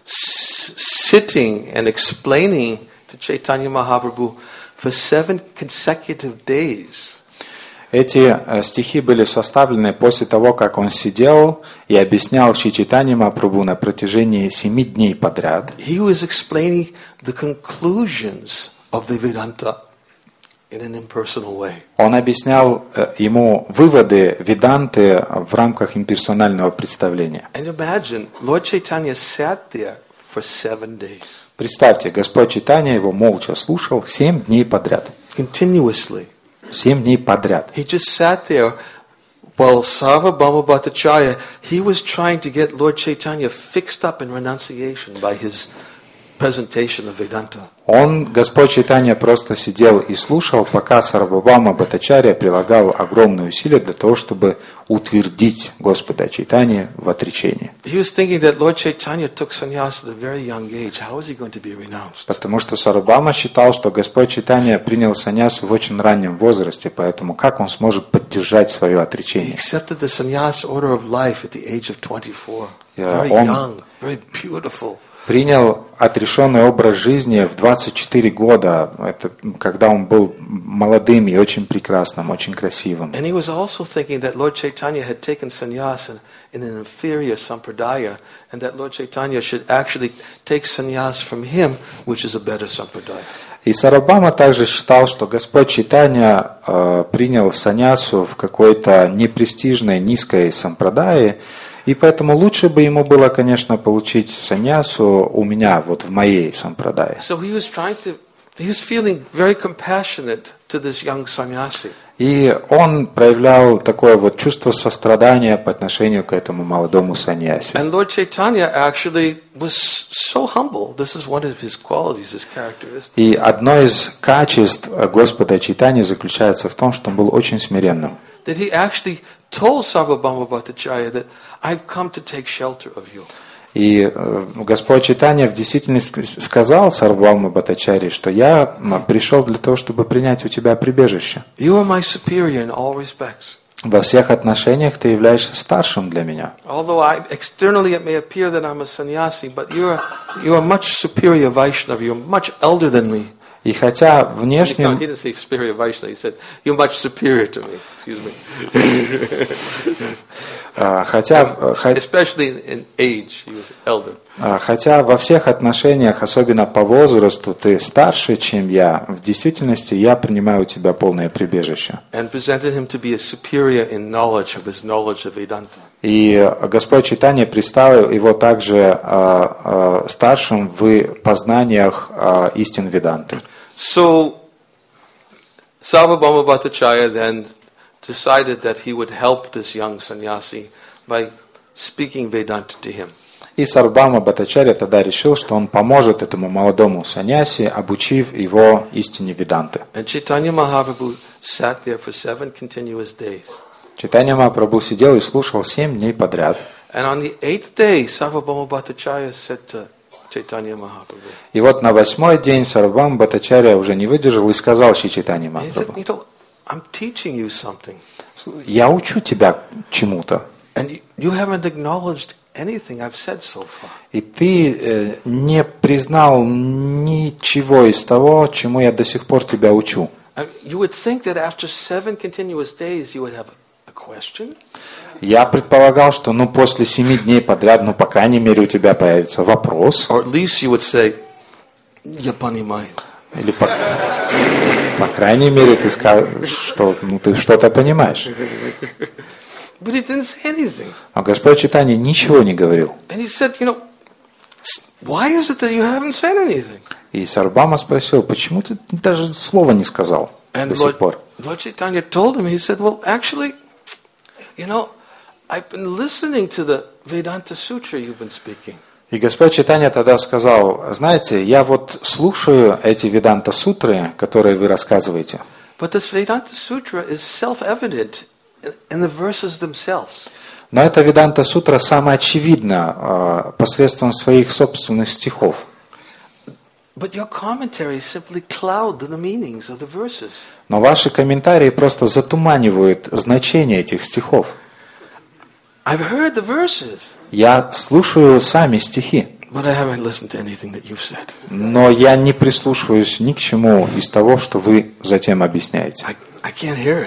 s- sitting and explaining to Chaitanya Mahaprabhu for seven consecutive days. Эти стихи были составлены после того, как он сидел и объяснял Шри Чайтанья Махапрабху на протяжении семи дней подряд. He was explaining the conclusions of the Vedanta in an impersonal way. Он объяснял ему выводы Веданты в рамках имперсонального представления. And imagine, Lord Chaitanya sat there for seven days. Представьте, Господь Чайтанья его молча слушал семь дней подряд. Continuously. Семь дней подряд. He just sat there while Sarvabhauma Bhattacharya, he was trying to get Lord Chaitanya fixed up in renunciation by his presentation of Vedanta. Он, Господь Чайтанья, просто сидел и слушал, пока Сарвабхаума Бхаттачарья прилагал огромные усилия для того, чтобы утвердить Господа Чайтанья в отречении. He was thinking that Lord Chaitanya took sannyas at a very young age. How is he going to be renounced? Потому что Сарвабхаума считал, что Господь Чайтанья принял саньясу в очень раннем возрасте, поэтому как он сможет поддержать свое He отречение? accepted the sannyas order of life at the age of twenty-four. Yeah, Very он- young, very beautiful. Принял отрешенный образ жизни в двадцать четыре года, это когда он был молодым и очень прекрасным, очень красивым. And he was also thinking that Lord Chaitanya had taken sannyas in, in an inferior sampradaya, and that Lord Chaitanya should actually take sannyas from him, which is a better sampradaya. И Сарвабхаума также считал, что Господь Чайтанья э, принял саньясу в какой-то непрестижной, низкой сампрадае, и поэтому лучше бы ему было, конечно, получить саньясу у меня, вот в моей сампрадае. So he was trying to, he was feeling very compassionate to this young sannyasi. И он проявлял такое вот чувство сострадания по отношению к этому молодому саньясе. And Lord Chaitanya actually was so humble. This is one of his qualities, his characteristics. И одно из качеств Господа Чайтаньи заключается в том, что он был очень смиренным. That he actually told Sarvabhauma Bhattacharya that I've come to take shelter of you. И э, Господь Чайтанья в действительности сказал Сарвабхаума Бхаттачарье, что я м, пришел для того, чтобы принять у тебя прибежище. You are my superior in all respects. Во всех отношениях ты являешься старшим для меня. Although I, externally it may appear that I'm a sannyasi, but you are you are much superior Vaishnava. You're much elder than me. И хотя He внешне, didn't say superior Vaishnava. He said you're much superior to me. Excuse me. э, хотя, э, хо- Especially in, in age, he was elder. э, хотя во всех отношениях, особенно по возрасту, ты старше, чем я, в действительности я принимаю у тебя полное прибежище. And presented him to be a superior in knowledge of his knowledge of Vedanta. И Господь Чайтанья представил его также э, э, старшим в познаниях э, истин Веданты. So Sarvabhauma Bhattacharya then decided that he would help this young sannyasi by speaking Vedanta to him. И Сарвабхаума Бхаттачарья тогда решил, что он поможет этому молодому саньяси, обучив его истине Веданты. And Chaitanya Mahaprabhu sat there for seven continuous days. Чайтанья Махапрабху сидел и слушал семь дней подряд. And on the eighth day, Sarvabhauma Bhattacharya said to Chaitanya Mahaprabhu, И вот на восьмой день Сарвабхаума Бхаттачарья уже не выдержал и сказал Шри Чайтанье and he said, Махапрабху: you know, I'm teaching you something, я учу тебя чему-то, and you, you haven't acknowledged anything I've said so far. и ты э, не признал ничего из того, чему я до сих пор тебя учу. I mean, you would think that after seven continuous days, you would have a, a question. Я предполагал, что ну после семи дней подряд, ну по крайней мере у тебя появится вопрос, Or at least you would say, "Я понимаю." или по, по крайней мере ты скажешь, что ну, ты что-то понимаешь. But he didn't say anything. Но Господь Чайтанья ничего не говорил. And he said, you know, "S- why is it that you haven't said anything? И Сарвабхаума спросил: почему ты даже слова не сказал And до сих Lord, пор? Lord Chaitanya told him, he said, well, actually, you know, I've been listening to the Vedanta Sutra you've been speaking. И Господь Чайтанья тогда сказал: знаете, я вот слушаю эти Веданта сутры, которые вы рассказываете. But this Vedanta Sutra is self-evident in- in the verses themselves. Но эта Веданта сутра самоочевидна э, посредством своих собственных стихов. But your commentaries simply cloud the meanings of the verses. Но ваши комментарии просто затуманивают значение этих стихов. I've heard the verses, Я слушаю сами стихи, but I haven't listened to anything that you've said. но я не прислушиваюсь ни к чему из того, что вы затем объясняете. I, I can't hear it.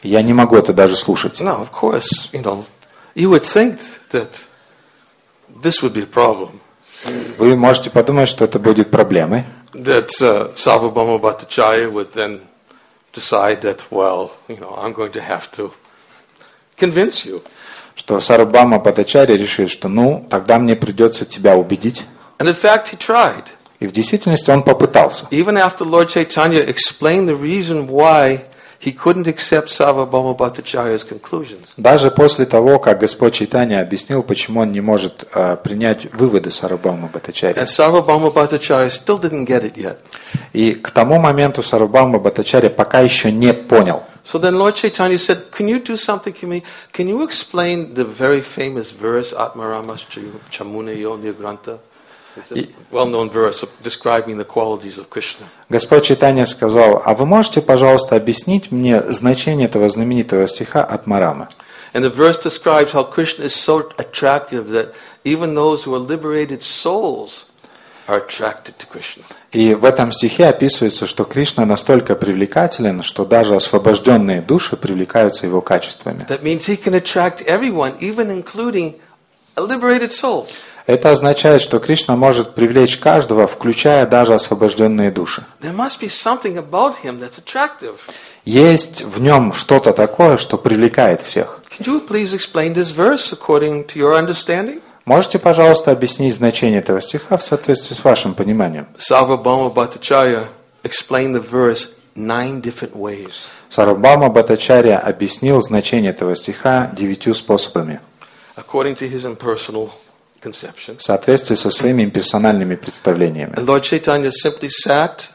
Я не могу это даже слушать. Now, of course, you know, you would think that this would be a problem. Вы можете подумать, что это будет проблемой. That uh, Sarvabhauma Bhattacharya would then decide that, well, you know, I'm going to have to convince you. Что Сарвабхаума Бхаттачарья решит, что ну, тогда мне придется тебя убедить. And in fact, he tried. И в действительности он попытался. Even after Lord Chaitanya explained the reason why he couldn't accept Sarvabhauma Bhattacharya's conclusions. Даже после того, как Господь Чайтанья объяснил, почему он не может uh, принять выводы Сарвабхаума Бхаттачарьи. And Sarvabhauma Bhattacharya still didn't get it yet. И к тому моменту Сарвабхаума Бхаттачарья пока еще не понял. So then Lord Chaitanya said, can you do something for me? Can you explain the very famous verse, Atmaramas Chamuneyo Nigranta? It's a well-known verse describing the qualities of Krishna. Господь Чайтанья сказал, а вы можете, пожалуйста, объяснить мне значение этого знаменитого стиха Атмарама? And the verse describes how Krishna is so attractive that even those who are liberated souls are attracted to Krishna. И в этом стихе описывается, что Кришна настолько привлекателен, что даже освобожденные души привлекаются его качествами. That means he can attract everyone, even including liberated souls. Это означает, что Кришна может привлечь каждого, включая даже освобожденные души. There must be something about him that's attractive. Есть в нем что-то такое, что привлекает всех. Can you please explain this verse according to your understanding? Можете, пожалуйста, объяснить значение этого стиха в соответствии с вашим пониманием? Sarvabhauma Bhattacharya explained the verse nine different ways. Сарвабхаума Бхаттачарья объяснил значение этого стиха девятью способами. According to his impersonal conception. В соответствии со своими имперсональными представлениями. And Lord Chaitanya simply sat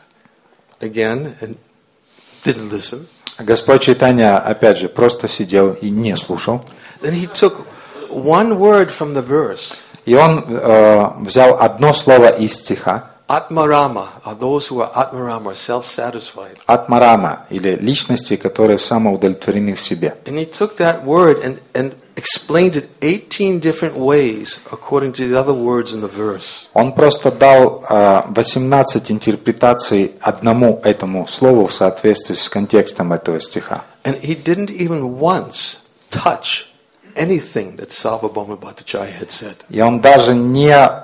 again and didn't listen. Господь Чайтанья, опять же, просто сидел и не слушал. Then he took one word from the verse. И он э, взял одно слово из стиха. Atmarama are those who are Atmarama, are self-satisfied. Атмарама, или личности, которые самоудовлетворены в себе. And he took that word and, and explained it eighteen different ways according to the other words in the verse. Он просто дал э, восемнадцать интерпретаций одному этому слову в соответствии с контекстом этого стиха. And he didn't even once touch anything that Sarvabhauma Bhattacharya had said. И он даже не, э,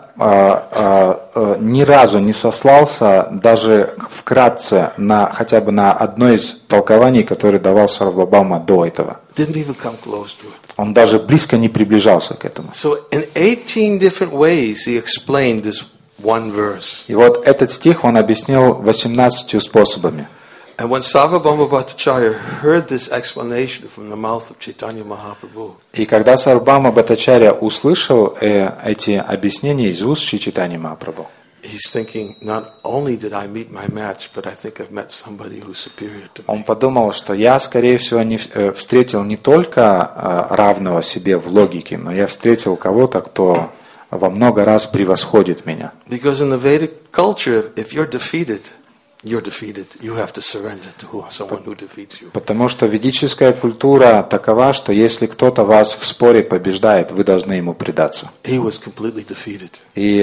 э, э, ни разу не сослался даже вкратце на, хотя бы на одно из толкований, которые давал Сарвабхаума до этого. Didn't even come close to it. Он даже близко не приближался к этому. So in eighteen different ways he explained this one verse. И вот этот стих он объяснил восемнадцатью способами. And when Sarvabhauma Bhattacharya heard this explanation from the mouth of Chaitanya Mahaprabhu, И когда Сарвабхаума Бхаттачарья услышал э, эти объяснения из уст Шри Чайтаньи Махапрабху, he's thinking, not only did I meet my match, but I think I've met somebody who's superior to me. он подумал, что я, скорее всего, не, э, встретил не только э, равного себе в логике, но я встретил кого-то, кто во много раз превосходит меня. Because in the Vedic culture, if you're defeated, you're defeated. You have to surrender to who, someone who defeats you. Потому что ведическая культура такова, что если кто-то вас в споре побеждает, вы должны ему предаться. He was completely defeated. И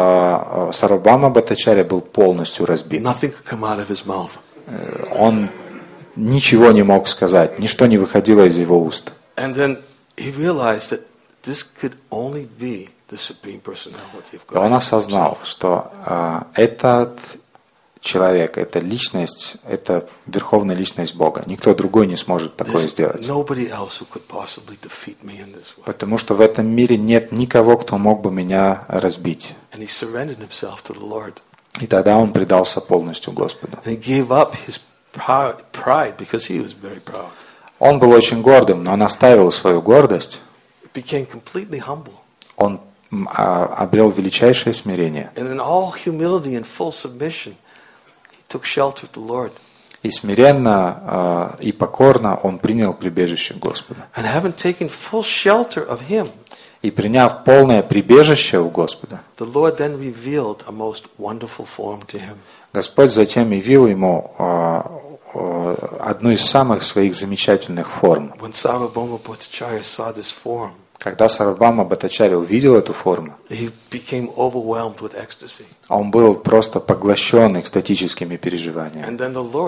э, Сарвабхаума Бхаттачарья был полностью разбит. Nothing could come out of his mouth. Он ничего не мог сказать, ничто не выходило из его уст. And then he realized that this could only be the Supreme Personality of И он God. осознал, что э, этот человек, эта личность, это верховная личность Бога. Никто другой не сможет такое There's сделать. nobody else who could possibly defeat me in this way. Потому что в этом мире нет никого, кто мог бы меня разбить. And he surrendered himself to the Lord. И тогда он предался полностью Господу. And he gave up his prou- pride because he was very proud. Он был очень гордым, но он оставил свою гордость. Became completely humble. Он м, а, обрел величайшее смирение. And in all humility and full submission, he took shelter of the Lord. И смиренно а, и покорно он принял прибежище Господа. And having taken full shelter of him, И приняв полное прибежище у Господа, the Lord then revealed a most wonderful form to him. Господь затем явил ему а, а, одну из самых своих замечательных форм. When Sarvabhauma Bhattacharya saw this form, Когда Сарвабхаума Бхаттачарья увидел эту форму, he became overwhelmed with ecstasy. он был просто поглощен экстатическими переживаниями. And then the Lord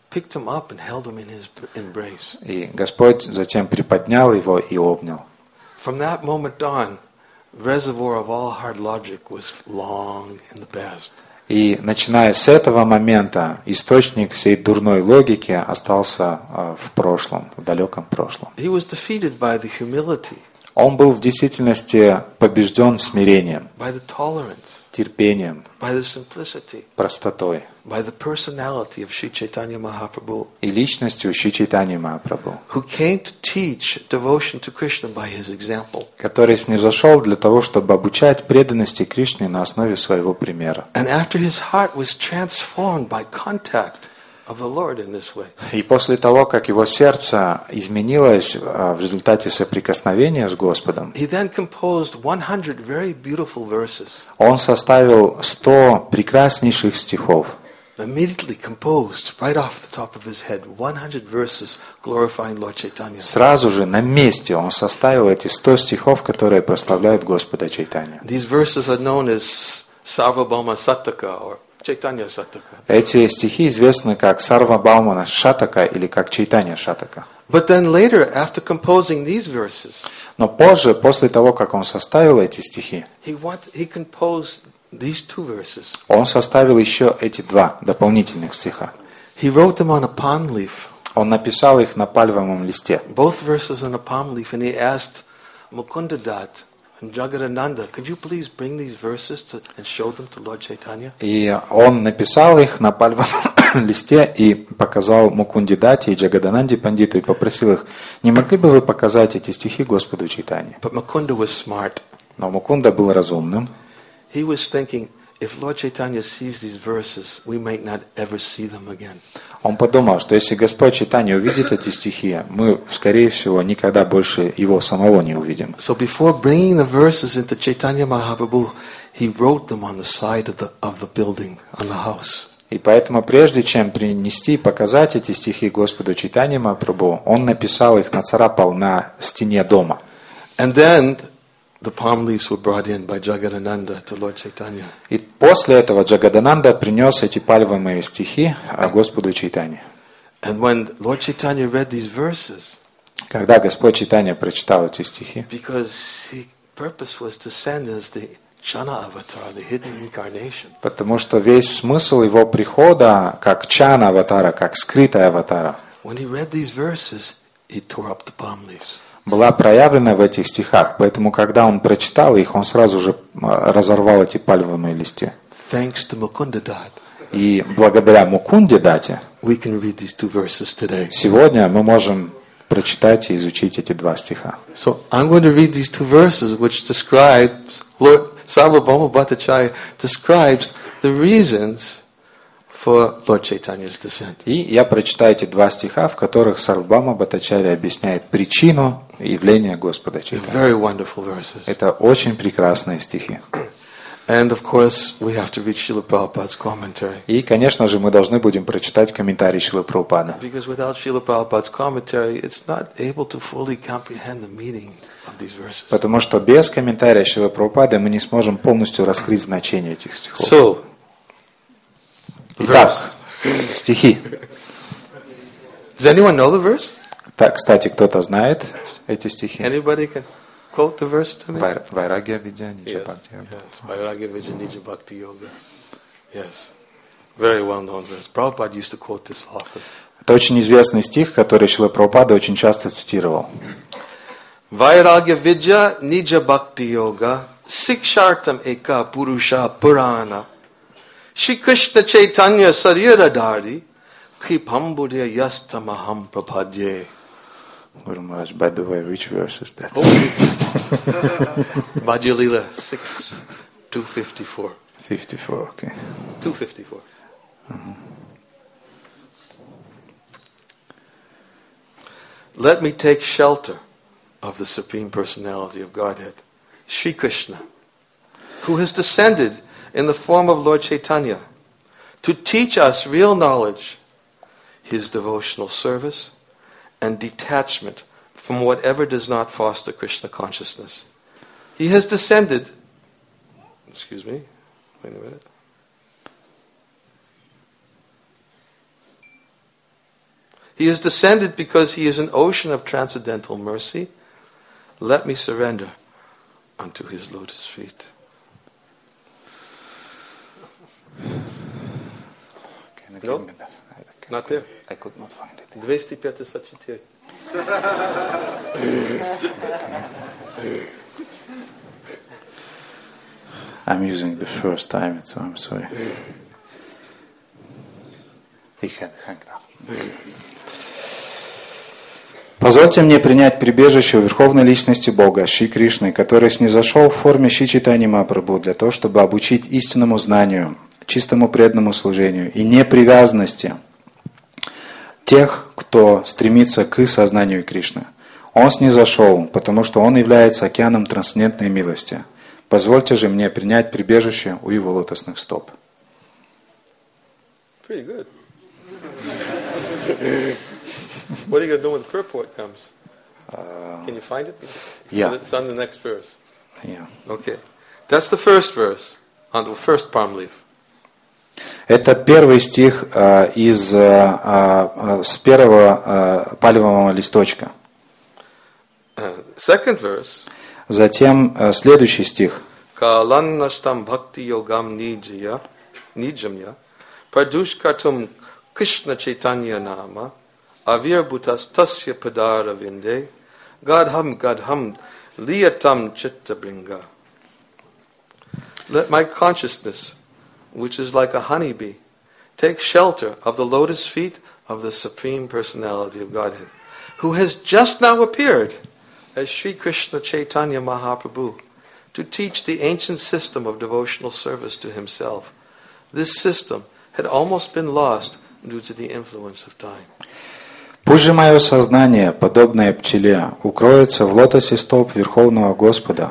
picked him up and held him in his embrace. И Господь затем приподнял его и обнял. From that moment on, reservoir of all hard logic was long in the past. И начиная с этого момента источник всей дурной логики остался э, в прошлом, в далеком прошлом. He was defeated by the humility, Он был в действительности побежден смирением, by the tolerance, терпением, by the simplicity, простотой by the personality of Sri Chaitanya Mahaprabhu, и личностью Шри Чайтаньи Махапрабху, who came to teach devotion to Krishna by his example. который снизошел для того, чтобы обучать преданности Кришне на основе своего примера. And after his heart was transformed by contact of the Lord in this way, И после того, как его сердце изменилось а, в результате соприкосновения с Господом, he then composed one hundred very beautiful verses, он составил сто прекраснейших стихов. immediately composed right off the top of his head, one hundred verses glorifying Lord Chaitanya. Сразу же на месте он составил эти сто стихов, которые прославляют Господа Чайтанью. These verses are known as Sarvabhauma Sattaka or Chaitanya Sattaka. Эти стихи известны как Сарвабхаумана Шатака или как Чайтанья Шатака. But then later, after composing these verses, Но позже, после того, как он составил эти стихи, he want, he composed these two verses. он составил еще эти два дополнительных стиха. He wrote them on a palm leaf, Он написал их на пальмовом листе. both verses on a palm leaf, and he asked Mukundadat and Jagadananda, could you please bring these verses to, and show them to Lord Chaitanya? И он написал их на пальмовом листе и показал Мукундидате и Джагадананде Пандиту и попросил их, не могли бы вы показать эти стихи Господу Чайтанье? But Mukunda was smart. Но Мукунда был разумным. He was thinking, if Lord Chaitanya sees these verses, we might not ever see them again. Он подумал, что если Господь Чайтанья увидит эти стихи, мы, скорее всего, никогда больше его самого не увидим. So before bringing the verses into Chaitanya Mahaprabhu, he wrote them on the side of the, of the building, on the house. И поэтому, прежде чем принести и показать эти стихи Господу Чайтанье Махапрабху, он написал их, нацарапал на стене дома. And then the palm leaves were brought in by Jagadananda to Lord Chaitanya. И после этого Джагадананда принес эти пальмовые стихи Господу Чайтанье. And when Lord Chaitanya read these verses, Когда Господь Чайтанья прочитал эти стихи, because his purpose was to send as the Chana avatar, the hidden incarnation, потому что весь смысл его прихода, как чана аватара, как скрытая аватара, when he read these verses, he tore up the palm leaves. была проявлена в этих стихах. Поэтому, когда он прочитал их, он сразу же разорвал эти пальмовые листы. Thanks to Mukunda Dat, И благодаря Мукунде Дате we can read these two verses today. сегодня мы можем прочитать и изучить эти два стиха. So I'm going to read these two verses, which describes Lord Sarvabhauma Bhattacharya describes the reasons for Lord Chaitanya's descent. И я прочитаю эти два стиха, в которых Сарвабхаума Бхаттачарья объясняет причину явления Господа They're Чайтаньи. very wonderful verses. Это очень прекрасные стихи. And of course, we have to read Srila Prabhupada's commentary. И, конечно же, мы должны будем прочитать комментарий Шрилы Прабхупады. Because without Srila Prabhupada's commentary, it's not able to fully comprehend the meaning of these verses. Потому что без комментария Шрилы Прабхупады мы не сможем полностью раскрыть значение этих стихов. So, Итак, verse. стихи. Does anyone know the verse? Так, кстати, кто-то знает эти стихи? Anybody can quote the verse to me? Вай- Вайрагья Видья Нича Yes, Бхакти Йога. yes. Vairagya Vijanija Bhakti Yoga. Yes. Very well known verse. Prabhupada used to quote this often. Это очень известный стих, который Шрила Прабхупада очень часто цитировал. Vairagya Vidya Nija Bhakti Yoga Sikshartam Eka Purusha Purana Shri Krishna Chaitanya Saryadadari Kripambudya Yastamaham Prapadye. Guru Maharaj, by the way, which verse is that? Bhajya Lila six two fifty four. fifty-four, okay. Two fifty four. Let me take shelter of the Supreme Personality of Godhead, Sri Krishna, who has descended in the form of Lord Chaitanya to teach us real knowledge, his devotional service, and detachment from whatever does not foster Krishna consciousness. He has descended, excuse me, wait a minute. He is descended because he is an ocean of transcendental mercy. Let me surrender unto his lotus feet. No? Not there. I could not find it. двести пятьдесят четыре. I'm using the first time, so I'm sorry. He had hanged up. Позвольте мне принять прибежище у Верховной Личности Бога, Шри Кришны, который снизошел в форме Шри Чайтаньи Махапрабху для того, чтобы обучить истинному знанию, чистому преданному служению и непривязанности тех, кто стремится к сознанию Кришны. Он снизошел, потому что он является океаном трансцендентной милости. Позвольте же мне принять прибежище у его лотосных стоп. Pretty good. What are you going to do when the purport comes? Uh, Can you find it? Yeah. It's on the next verse. Yeah. Okay. That's the first verse on the first palm leaf. Это первый стих uh, из uh, uh, с первого uh, пальмового листочка. Uh, second verse. Затем uh, следующий стих. Kalannastam bhakti yogam nijya nijamya pradushkatum Krishna Chaitanya nama avirbhutas tasya padara vinde gadham gadham liyatam chitta bringa. Let my consciousness, which is like a honeybee, take shelter of the lotus feet of the Supreme Personality of Godhead, who has just now appeared as Sri Krishna Chaitanya Mahaprabhu to teach the ancient system of devotional service to himself. This system had almost been lost due to the influence of time. Пусть же мое сознание, подобное пчеле, укроется в лотосе стоп Верховного Господа,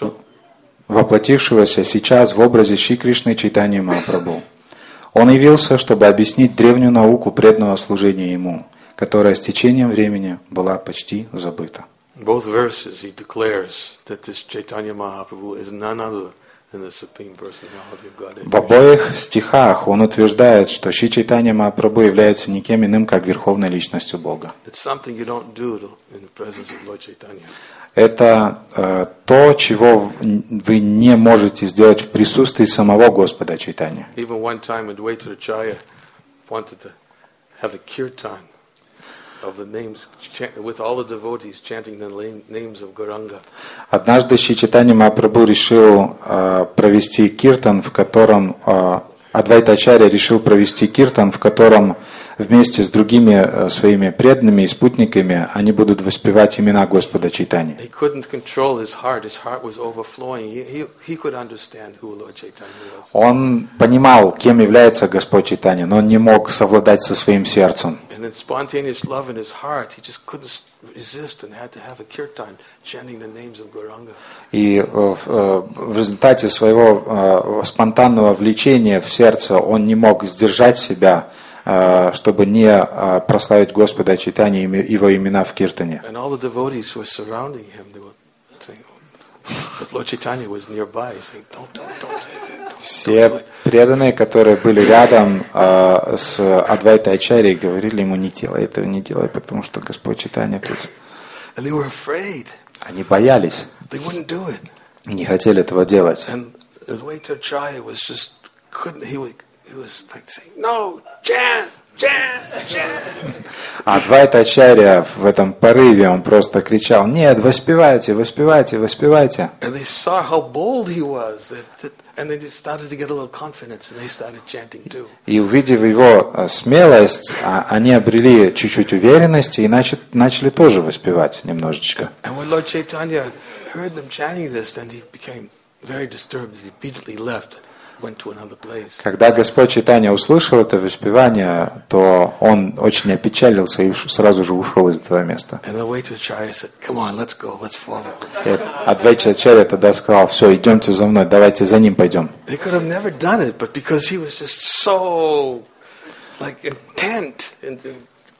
воплотившегося сейчас в образе Шри Кришны Чайтаньи Махапрабху. Он явился, чтобы объяснить древнюю науку преданного служения Ему, которая с течением времени была почти забыта. Both verses he declares that this Chaitanya Mahaprabhu is none other than the Supreme Personality of Godhead. В обоих стихах он утверждает, что Шри Чайтанья Махапрабху является никем иным, как Верховной Личностью Бога. It's something you don't do in the presence of Lord Chaitanya. Это э, то, чего вы не можете сделать в присутствии самого Господа Чайтаньи. Even one time Advaita Acharya wanted to have a kirtan of the names with all the devotees chanting the names of Gauranga. Однажды Шри Чайтанья Махапрабху решил э, провести киртан, в котором э, Адвайта Ачарья решил провести киртан, в котором вместе с другими э, своими преданными и спутниками они будут воспевать имена Господа Чайтаньи. He couldn't control his heart. His heart was overflowing. He, he, he could understand who Lord Chaitanya was. Он понимал, кем является Господь Чайтанья, но он не мог совладать со своим сердцем. And in spontaneous love in his heart, he just couldn't resist and had to have a kirtan chanting the names of Gauranga. И э, э, в результате своего э, спонтанного влечения в сердце он не мог сдержать себя, э, чтобы не э, прославить Господа Чайтаньи и его имена в киртане. And all the devotees who were surrounding him, they were saying, because Lord Chaitanya was nearby, he's saying, don't do it, don't do it. Все преданные, которые были рядом э, с Адвайтой Ачарьей, говорили ему: не делай этого, не делай, потому что Господь Чайтанья тут. And they were afraid. Они боялись, They wouldn't do it. не хотели этого делать. And Advaita Acharya was just couldn't. He was he was like saying, no, chant, chant, chant. А Адвайта Ачарья в этом порыве он просто кричал: нет, воспевайте, воспевайте, воспевайте. And they saw how bold he was, that, that, and they just started to get a little confidence, and they started chanting too. И увидев его смелость, они обрели чуть-чуть уверенности и начали, начали тоже воспевать немножечко. And when Lord Chaitanya heard them chanting this, then he became very disturbed. He immediately left and went to another place. Когда Господь Чайтанья услышал это воспевание, то он очень опечалился и сразу же ушел из этого места. And the Advaita Acharya said, "Come on, let's go, let's follow." И Адвайта Ачарья тогда сказал: все, идемте за мной, давайте за ним пойдем. They could have never done it, but because he was just so like intent and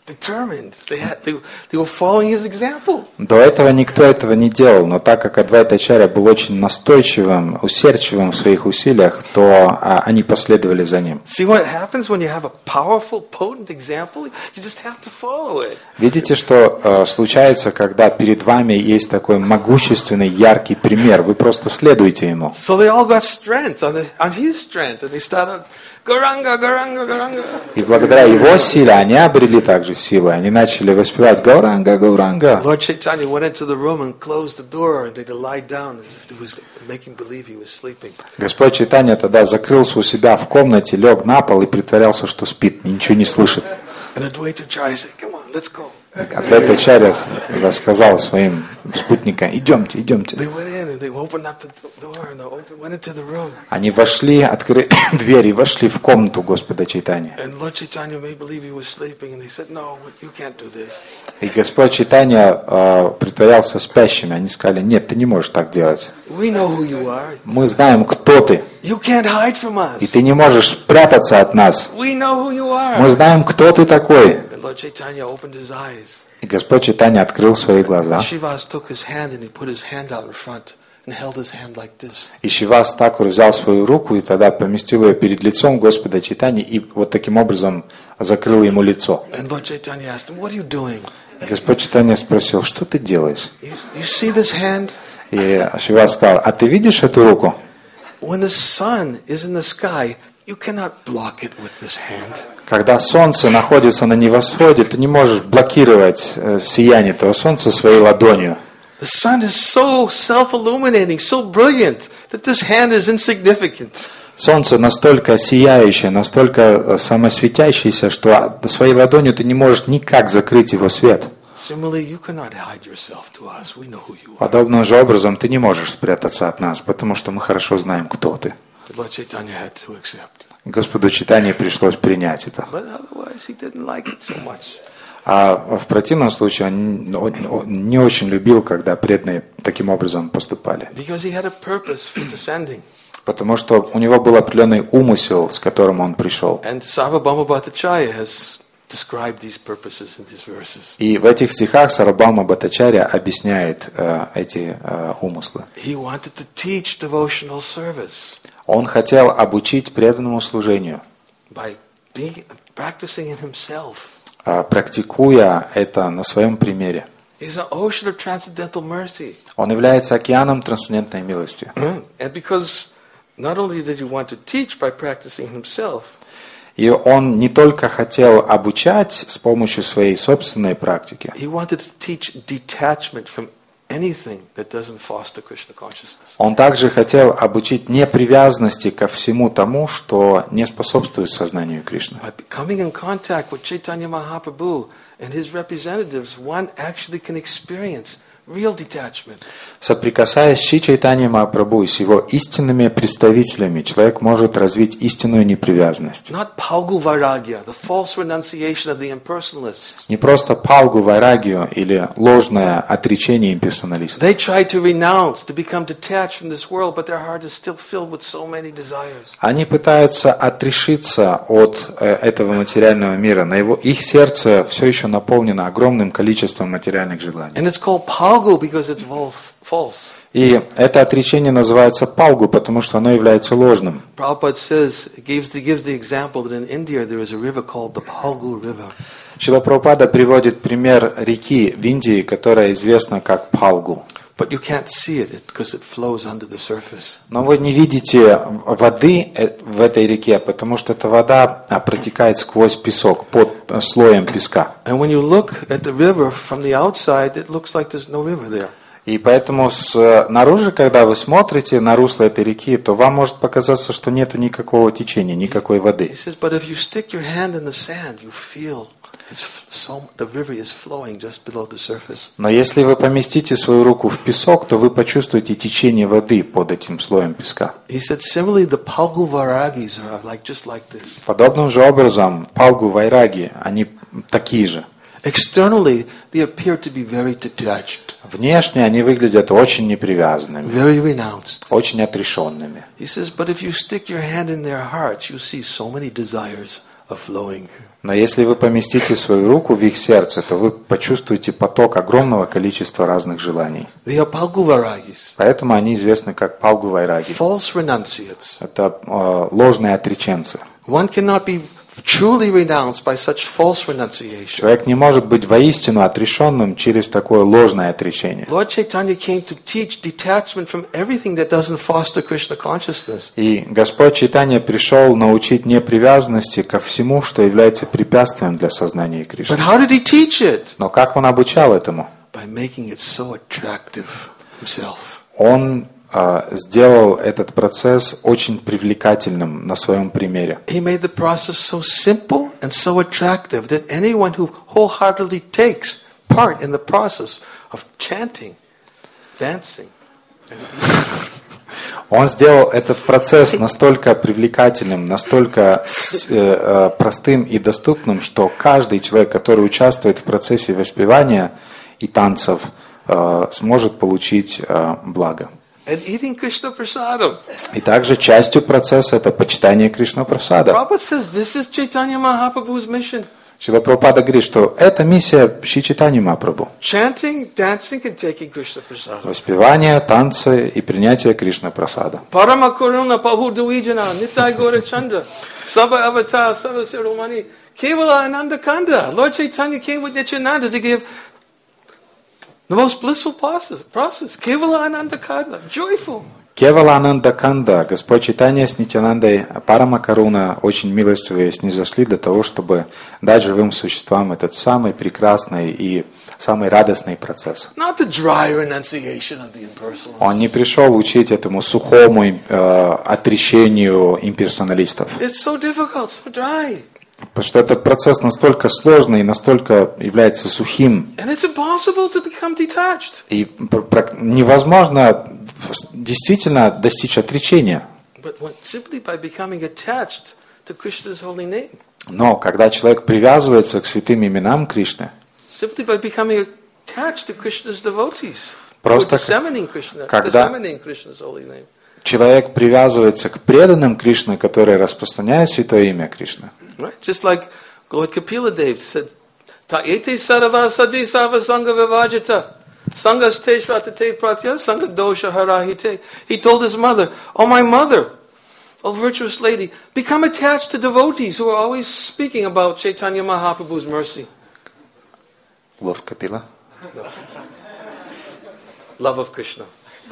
determined. They had, they, they were following his example. До этого никто этого не делал, но так как Адвайтачарья был очень настойчивым, усердчивым в своих усилиях, то а, они последовали за ним. See what happens when you have a powerful, potent example? You just have to follow it. Видите, что э, случается, когда перед вами есть такой могущественный, яркий пример, вы просто следуете ему. So they all got strength on, the, on his strength, and they started Gauranga, Gauranga, Gauranga. И благодаря его силе они обрели также силы. Они начали воспевать Гауранга, Гауранга. Lord Chaitanya went into the room and closed the door, and they lied down as if he was making believe he was sleeping. Господь Чайтанья тогда закрылся у себя в комнате, лег на пол и притворялся, что спит, ничего не слышит. And Advaitacharya said, "Come on, let's go." Адвайтачарья тогда сказал своим спутникам: идемте, идемте. They went in and they opened up the door and they opened, went into the room. Они вошли, открыли дверь и вошли в комнату Господа Чайтаньи. And Lord Chaitanya made believe he was sleeping, and they said, "No, you can't do this." И Господь Чайтанья э, притворялся спящими. Они сказали: нет, ты не можешь так делать. We know who you are. Мы знаем, кто ты. You can't hide from И us. ты не можешь прятаться от нас. We know who you Мы are. знаем, кто ты такой. And Lord Chaitanya opened his eyes. И Господь Чайтанья открыл свои глаза. Shivas took his hand and he put his hand out in front and held his hand like this. И Шивас Такур взял свою руку и тогда поместил ее перед лицом Господа Чайтаньи и вот таким образом закрыл ему лицо. And Lord Chaitanya asked him, "What are you doing? И Господь Чайтанья спросил: что ты делаешь? You, you see this hand? И Шивас сказал: а ты видишь эту руку? When the sun is in the sky, you cannot block it with this hand." Когда солнце находится на небосводе, ты не можешь блокировать э, сияние этого солнца своей ладонью. The sun is so self-illuminating, so brilliant, that this hand is insignificant. Солнце настолько сияющее, настолько самосветящееся, что своей ладонью ты не можешь никак закрыть его свет. Similarly, you cannot hide yourself to us. We know who you are. Подобным же образом ты не можешь спрятаться от нас, потому что мы хорошо знаем, кто ты. But Lord Chaitanya had to accept. Господу Чайтанье пришлось принять это. But otherwise, he didn't like it so much. А в противном случае он он не очень любил, когда преданные таким образом поступали. Because he had a purpose for descending. Потому что у него был определенный умысел, с которым он пришел. And Sarvabhauma Bhattacharya has described these purposes in these verses. И в этих стихах Сарвабхаума Бхаттачарья объясняет э, эти э, умыслы. He wanted to teach devotional service Он хотел обучить преданному служению, by being, practicing in himself. э, практикуя это на своем примере. He's an ocean of transcendental mercy. Он является океаном трансцендентной милости. And because not only did he want to teach by practicing himself, И он не только хотел обучать с помощью своей собственной практики, he wanted to teach detachment from anything that doesn't foster Krishna consciousness. он также хотел обучить непривязанности ко всему тому, что не способствует сознанию Кришны. By coming in contact with Chaitanya Mahaprabhu and his representatives, one actually can experience real detachment. Соприкасаясь с Шри Чайтаньей Махапрабху и с его истинными представителями, человек может развить истинную непривязанность. Not Palgu Vairagya, the false renunciation of the impersonalists. Не просто палгу, вайрагию или ложное отречение имперсоналистов. They try to renounce, to become detached from this world, but their heart is still filled with so many desires. Они пытаются отрешиться от э, этого материального мира, но его, их сердце все еще наполнено огромным количеством материальных желаний. And it's called Palgu because it's false. false. И это отречение называется палгу, потому что оно является ложным. Prabhupada says, gives the, gives the example that in India there is a river called the Palgu River. Шрила Прабхупада приводит пример реки в Индии, которая известна как Палгу. But you can't see it because it flows under the surface. Но вы не видите воды в этой реке, потому что эта вода протекает сквозь песок, под слоем песка. And when you look at the river from the outside, it looks like there's no river there. И поэтому снаружи, когда вы смотрите на русло этой реки, то вам может показаться, что нету никакого течения, никакой воды. He says, but if you stick your hand in the sand, you feel it's so, the river is flowing just below the surface. Но если вы поместите свою руку в песок, то вы почувствуете течение воды под этим слоем песка. He said, similarly, the Palgu Vairagis are like just like this. Подобным же образом Палгу, вайраги, они такие же. Externally, they appear to be very detached. Внешне они выглядят очень непривязанными, Very renounced. очень отрешенными. He says, but if you stick your hand in their hearts, you see so many desires are flowing. Но если вы поместите свою руку в их сердце, то вы почувствуете поток огромного количества разных желаний. They are Palguvaragis, Поэтому они известны как палгу-вайраги. false renunciates. Это э, ложные отреченцы. One cannot be truly renounced by such false renunciation. Человек не может быть воистину отрешенным через такое ложное отречение. Lord Chaitanya came to teach detachment from everything that doesn't foster Krishna consciousness. И Господь Чайтанья пришел научить непривязанности ко всему, что является препятствием для сознания Кришны. But how did he teach it? Но как он обучал этому? By making it so attractive himself. Он э, сделал этот процесс очень привлекательным на своем примере. He made the process so simple and so attractive that anyone who wholeheartedly takes part in the process of chanting, dancing, and Он сделал этот процесс настолько привлекательным, настолько с, э, э, простым и доступным, что каждый человек, который участвует в процессе воспевания и танцев, э, сможет получить э, благо. and eating Krishna prasadam. И также частью процесса это почитание Кришна Прасада. Prabhupada says this is Chaitanya Mahaprabhu's mission. Шрила Прабхупада говорит, что это миссия Шри Чайтаньи Махапрабху. Chanting, dancing, and taking Krishna prasadam. Воспевание, танцы и принятие Кришна Прасада. Parama Karuna Pahu Duijana Nitai Gora Chandra Saba Avatar Sava Siromani Kevala Ananda Kanda. Lord Chaitanya came with Nityananda to give the most blissful process. process. Kevala Ananda Kanda. Joyful. Кевала Ананда Канда, Господь Чайтанья с Нитянандой, Парама Каруна очень милостивые снизошли для того, чтобы дать живым существам этот самый прекрасный и самый радостный процесс. Not the dry renunciation of the impersonalists. Он не пришел учить этому сухому э, отречению имперсоналистов, It's so difficult, so dry. потому что этот процесс настолько сложный и настолько является сухим, And it's impossible to become detached. и пр- пр- невозможно действительно достичь отречения. But when, simply by becoming attached to Krishna's holy name. Но когда человек привязывается к святым именам Кришны, Simply by becoming attached to Krishna's devotees. Просто Or disseminating Krishna, когда- disseminating Krishna's holy name. человек привязывается к преданным Кришны, которые распространяют святое имя Кришны. Right? Just like Lord Kapila Dev said, Ta'ete sarava sadvi sava sangha vivajita. Sanghas te shratate pratya sangha dosha harahite. He told his mother, oh my mother, oh virtuous lady, become attached to devotees who are always speaking about Chaitanya Mahaprabhu's mercy. Лорд Капила. Love of Krishna.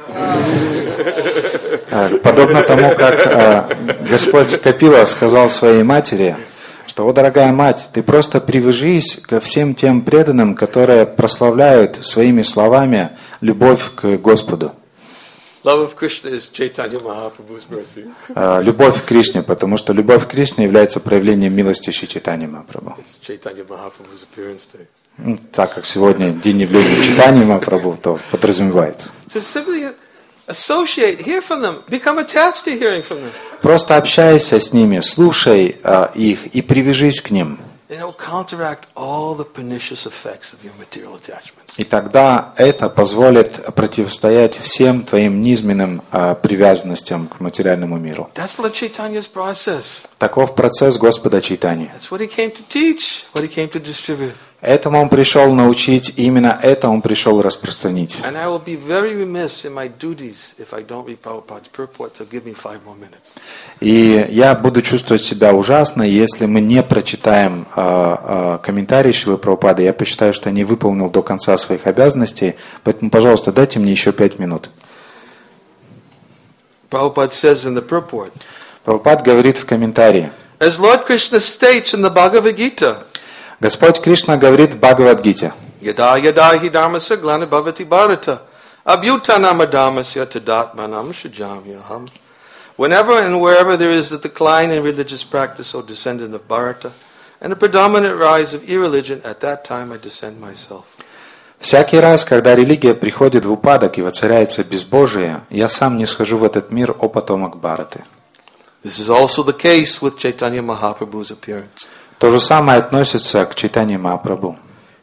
Подобно тому, как э, Господь Капила сказал своей матери, что, о, дорогая мать, ты просто привяжись ко всем тем преданным, которые прославляют своими словами любовь к Господу. Love of Krishna is Chaitanya Mahaprabhu's mercy. Э, любовь к Кришне, потому что любовь к Кришне является проявлением милости Шри Чайтаньи Махапрабху. It's Chaitanya Mahaprabhu's appearance day. Ну, так как сегодня день явления Чайтаньи Махапрабху, то подразумевается. To simply associate, hear from them, become attached to hearing from them. Просто общайся с ними, слушай э, их и привяжись к ним. And it will counteract all the pernicious effects of your material attachments. И тогда это позволит противостоять всем твоим низменным э, привязанностям к материальному миру. That's Lord Chaitanya's process. Таков процесс Господа Чайтаньи. That's what he came to teach, what he came to distribute. Этому он пришел научить, и именно это он пришел распространить. And I will be very remiss in my duties if I don't read Prabhupada's purport, so give me five more minutes. И я буду чувствовать себя ужасно, если мы не прочитаем э, э, комментарии Шрилы Прабхупады. Я посчитаю, что я не выполнил до конца своих обязанностей, поэтому, пожалуйста, дайте мне еще пять минут. Prabhupada says in the purport, Прабхупад говорит в комментарии. as Lord Krishna states in the Bhagavad Gita, Господь Кришна говорит в Бхагавад-гите. Yada yada hi dharmasya glana bhavati bharata abhyutanam adharmasya tadatmanam shajamyaham. Whenever and wherever there is a decline in religious practice, O descendant of Bharata, and a predominant rise of irreligion, at that time I descend myself. Всякий раз, когда религия приходит в упадок и воцаряется безбожие, я сам не схожу в этот мир, о потомок Бхараты. This is also the case with Chaitanya Mahaprabhu's appearance. То же самое относится к Чайтаньи Махапрабху.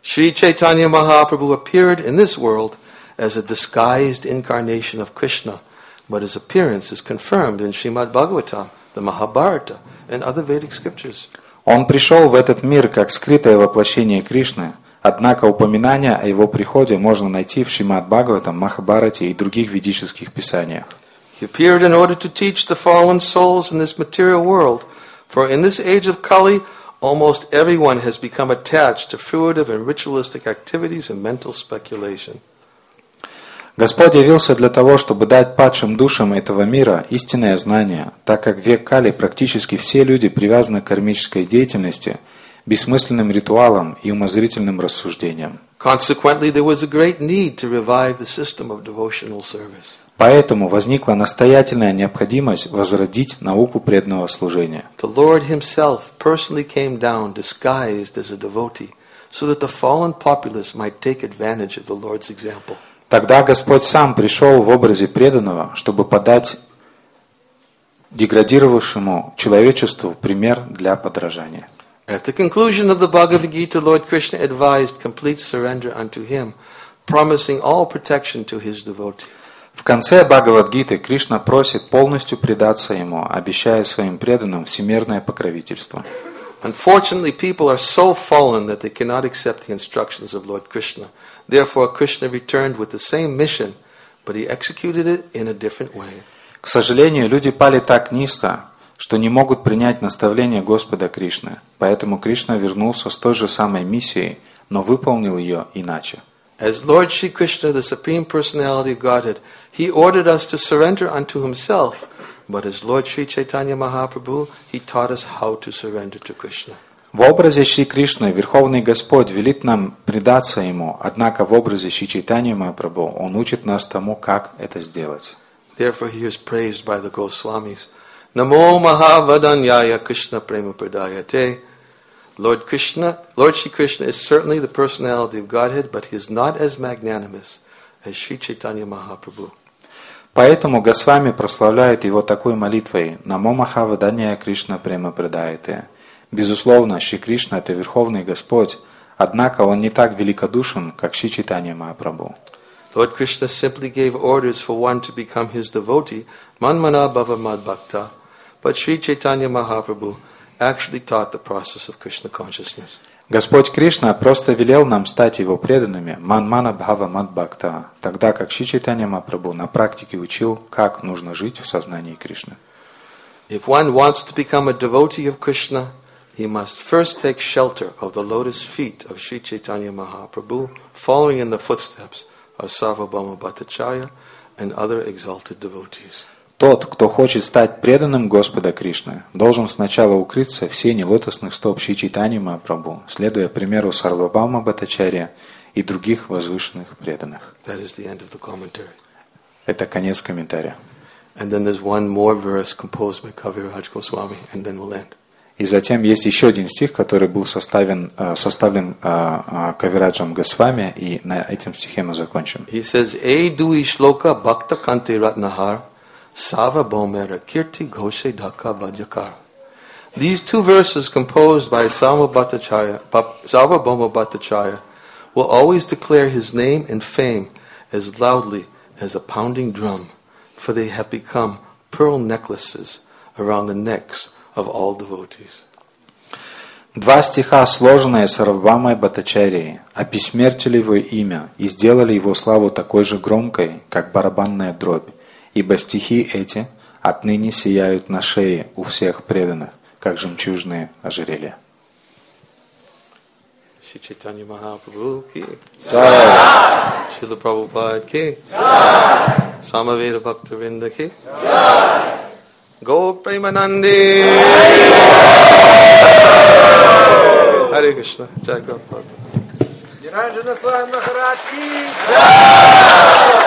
Sri Chaitanya Mahaprabhu appeared in this world as a disguised incarnation of Krishna, but his appearance is confirmed in Srimad Bhagavatam, the Mahabharata, and other Vedic scriptures. Он пришел в этот мир как скрытое воплощение Кришны, однако упоминания о его приходе можно найти в Шримад Бхагаватам, Махабхарате и других ведических писаниях. He appeared in order to teach the fallen souls in this material world, for in this age of Kali, almost everyone has become attached to fruitive and ritualistic activities and mental speculation. Господь явился для того, чтобы дать падшим душам этого мира истинное знание, так как в век Кали практически все люди привязаны к кармической деятельности, бессмысленным ритуалам и умозрительным рассуждениям. Consequently, there was a great need to revive the system of devotional service. Поэтому возникла настоятельная необходимость возродить науку преданного служения. The Lord Himself personally came down disguised as a devotee, so that the fallen populace might take advantage of the Lord's example. Тогда Господь сам пришел в образе преданного, чтобы подать деградировавшему человечеству пример для подражания. At the conclusion of the Bhagavad Gita, Lord Krishna advised complete surrender unto Him, promising all protection to His devotee. В конце Бхагавад-гиты Кришна просит полностью предаться Ему, обещая своим преданным всемирное покровительство. Unfortunately, people are so fallen that they cannot accept the instructions of Lord Krishna. Therefore, Krishna returned with the same mission, but He executed it in a different way. К сожалению, люди пали так низко, что не могут принять наставления Господа Кришны. Поэтому Кришна вернулся с той же самой миссией, но выполнил ее иначе. As Lord Shri Krishna, the Supreme Personality of Godhead, He ordered us to surrender unto Himself, but as Lord Shri Chaitanya Mahaprabhu, He taught us how to surrender to Krishna. В образе Шри Кришны Верховный Господь велит нам предаться Ему, однако в образе Шри Чайтаньи Махапрабху Он учит нас тому, как это сделать. Therefore, He is praised by the Goswamis. Namo Mahavadanyaya Krishna Prema Pradayate. Lord Krishna, Lord Shri Krishna is certainly the personality of Godhead, but He is not as magnanimous as Shri Chaitanya Mahaprabhu. Поэтому Госвами прославляет Его такой молитвой «Намо Махаваданья Кришна Према Прадаяте». Безусловно, Шри Кришна – это Верховный Господь, однако Он не так великодушен, как Шри Чайтанья Махапрабху. Lord Krishna simply gave orders for one to become His devotee, Manmana Bhava Mad Bhakta, but Shri Chaitanya Mahaprabhu actually taught the process of Krishna consciousness. Господь Кришна просто велел нам стать Его преданными «Манмана Бхава Мад Бхакта», тогда как Шри Чайтанья Махапрабху на практике учил, как нужно жить в сознании Кришны. If one wants to become a devotee of Krishna, he must first take shelter of the lotus feet of Shri Chaitanya Mahaprabhu, following in the footsteps of Sarvabhauma Bhattacharya and other exalted devotees. Тот, кто хочет стать преданным Господа Кришны, должен сначала укрыться в сени лотосных стоп Шри Чайтаньи Махапрабху, следуя примеру Сарвабхаума Бхаттачарьи и других возвышенных преданных. That is the end of the commentary. Это конец комментария. And then there's one more verse composed by Kaviraj Goswami, and then we'll end. И затем есть еще один стих, который был составлен, составлен Кавираджем Госвами, и на этом стихе мы закончим. He says, "E dui shloka bhakta kanti ratnahar, Sarvabhaumera kirti ghoshe dhaka bhajakar." These two verses, composed by Sarvabhauma Bhattacharya, will always declare his name and fame as loudly as a pounding drum, for they have become pearl necklaces around the necks of all devotees. Два стиха, сложенные Сарвабхаумой Бхаттачарьей, обессмертили его имя и сделали его славу такой же громкой, как барабанная дробь, ибо стихи эти отныне сияют на шее у всех преданных, как жемчужные ожерелья. Shri Chaitanya Mahaprabhu ki Jai. Srila Prabhupada ki Jai. Samaveda Bhaktavinda ki Jai. Go Premanandi. Hare Krishna. Jai Prabhupada. Niranjana Swami Maharaj ki Jai.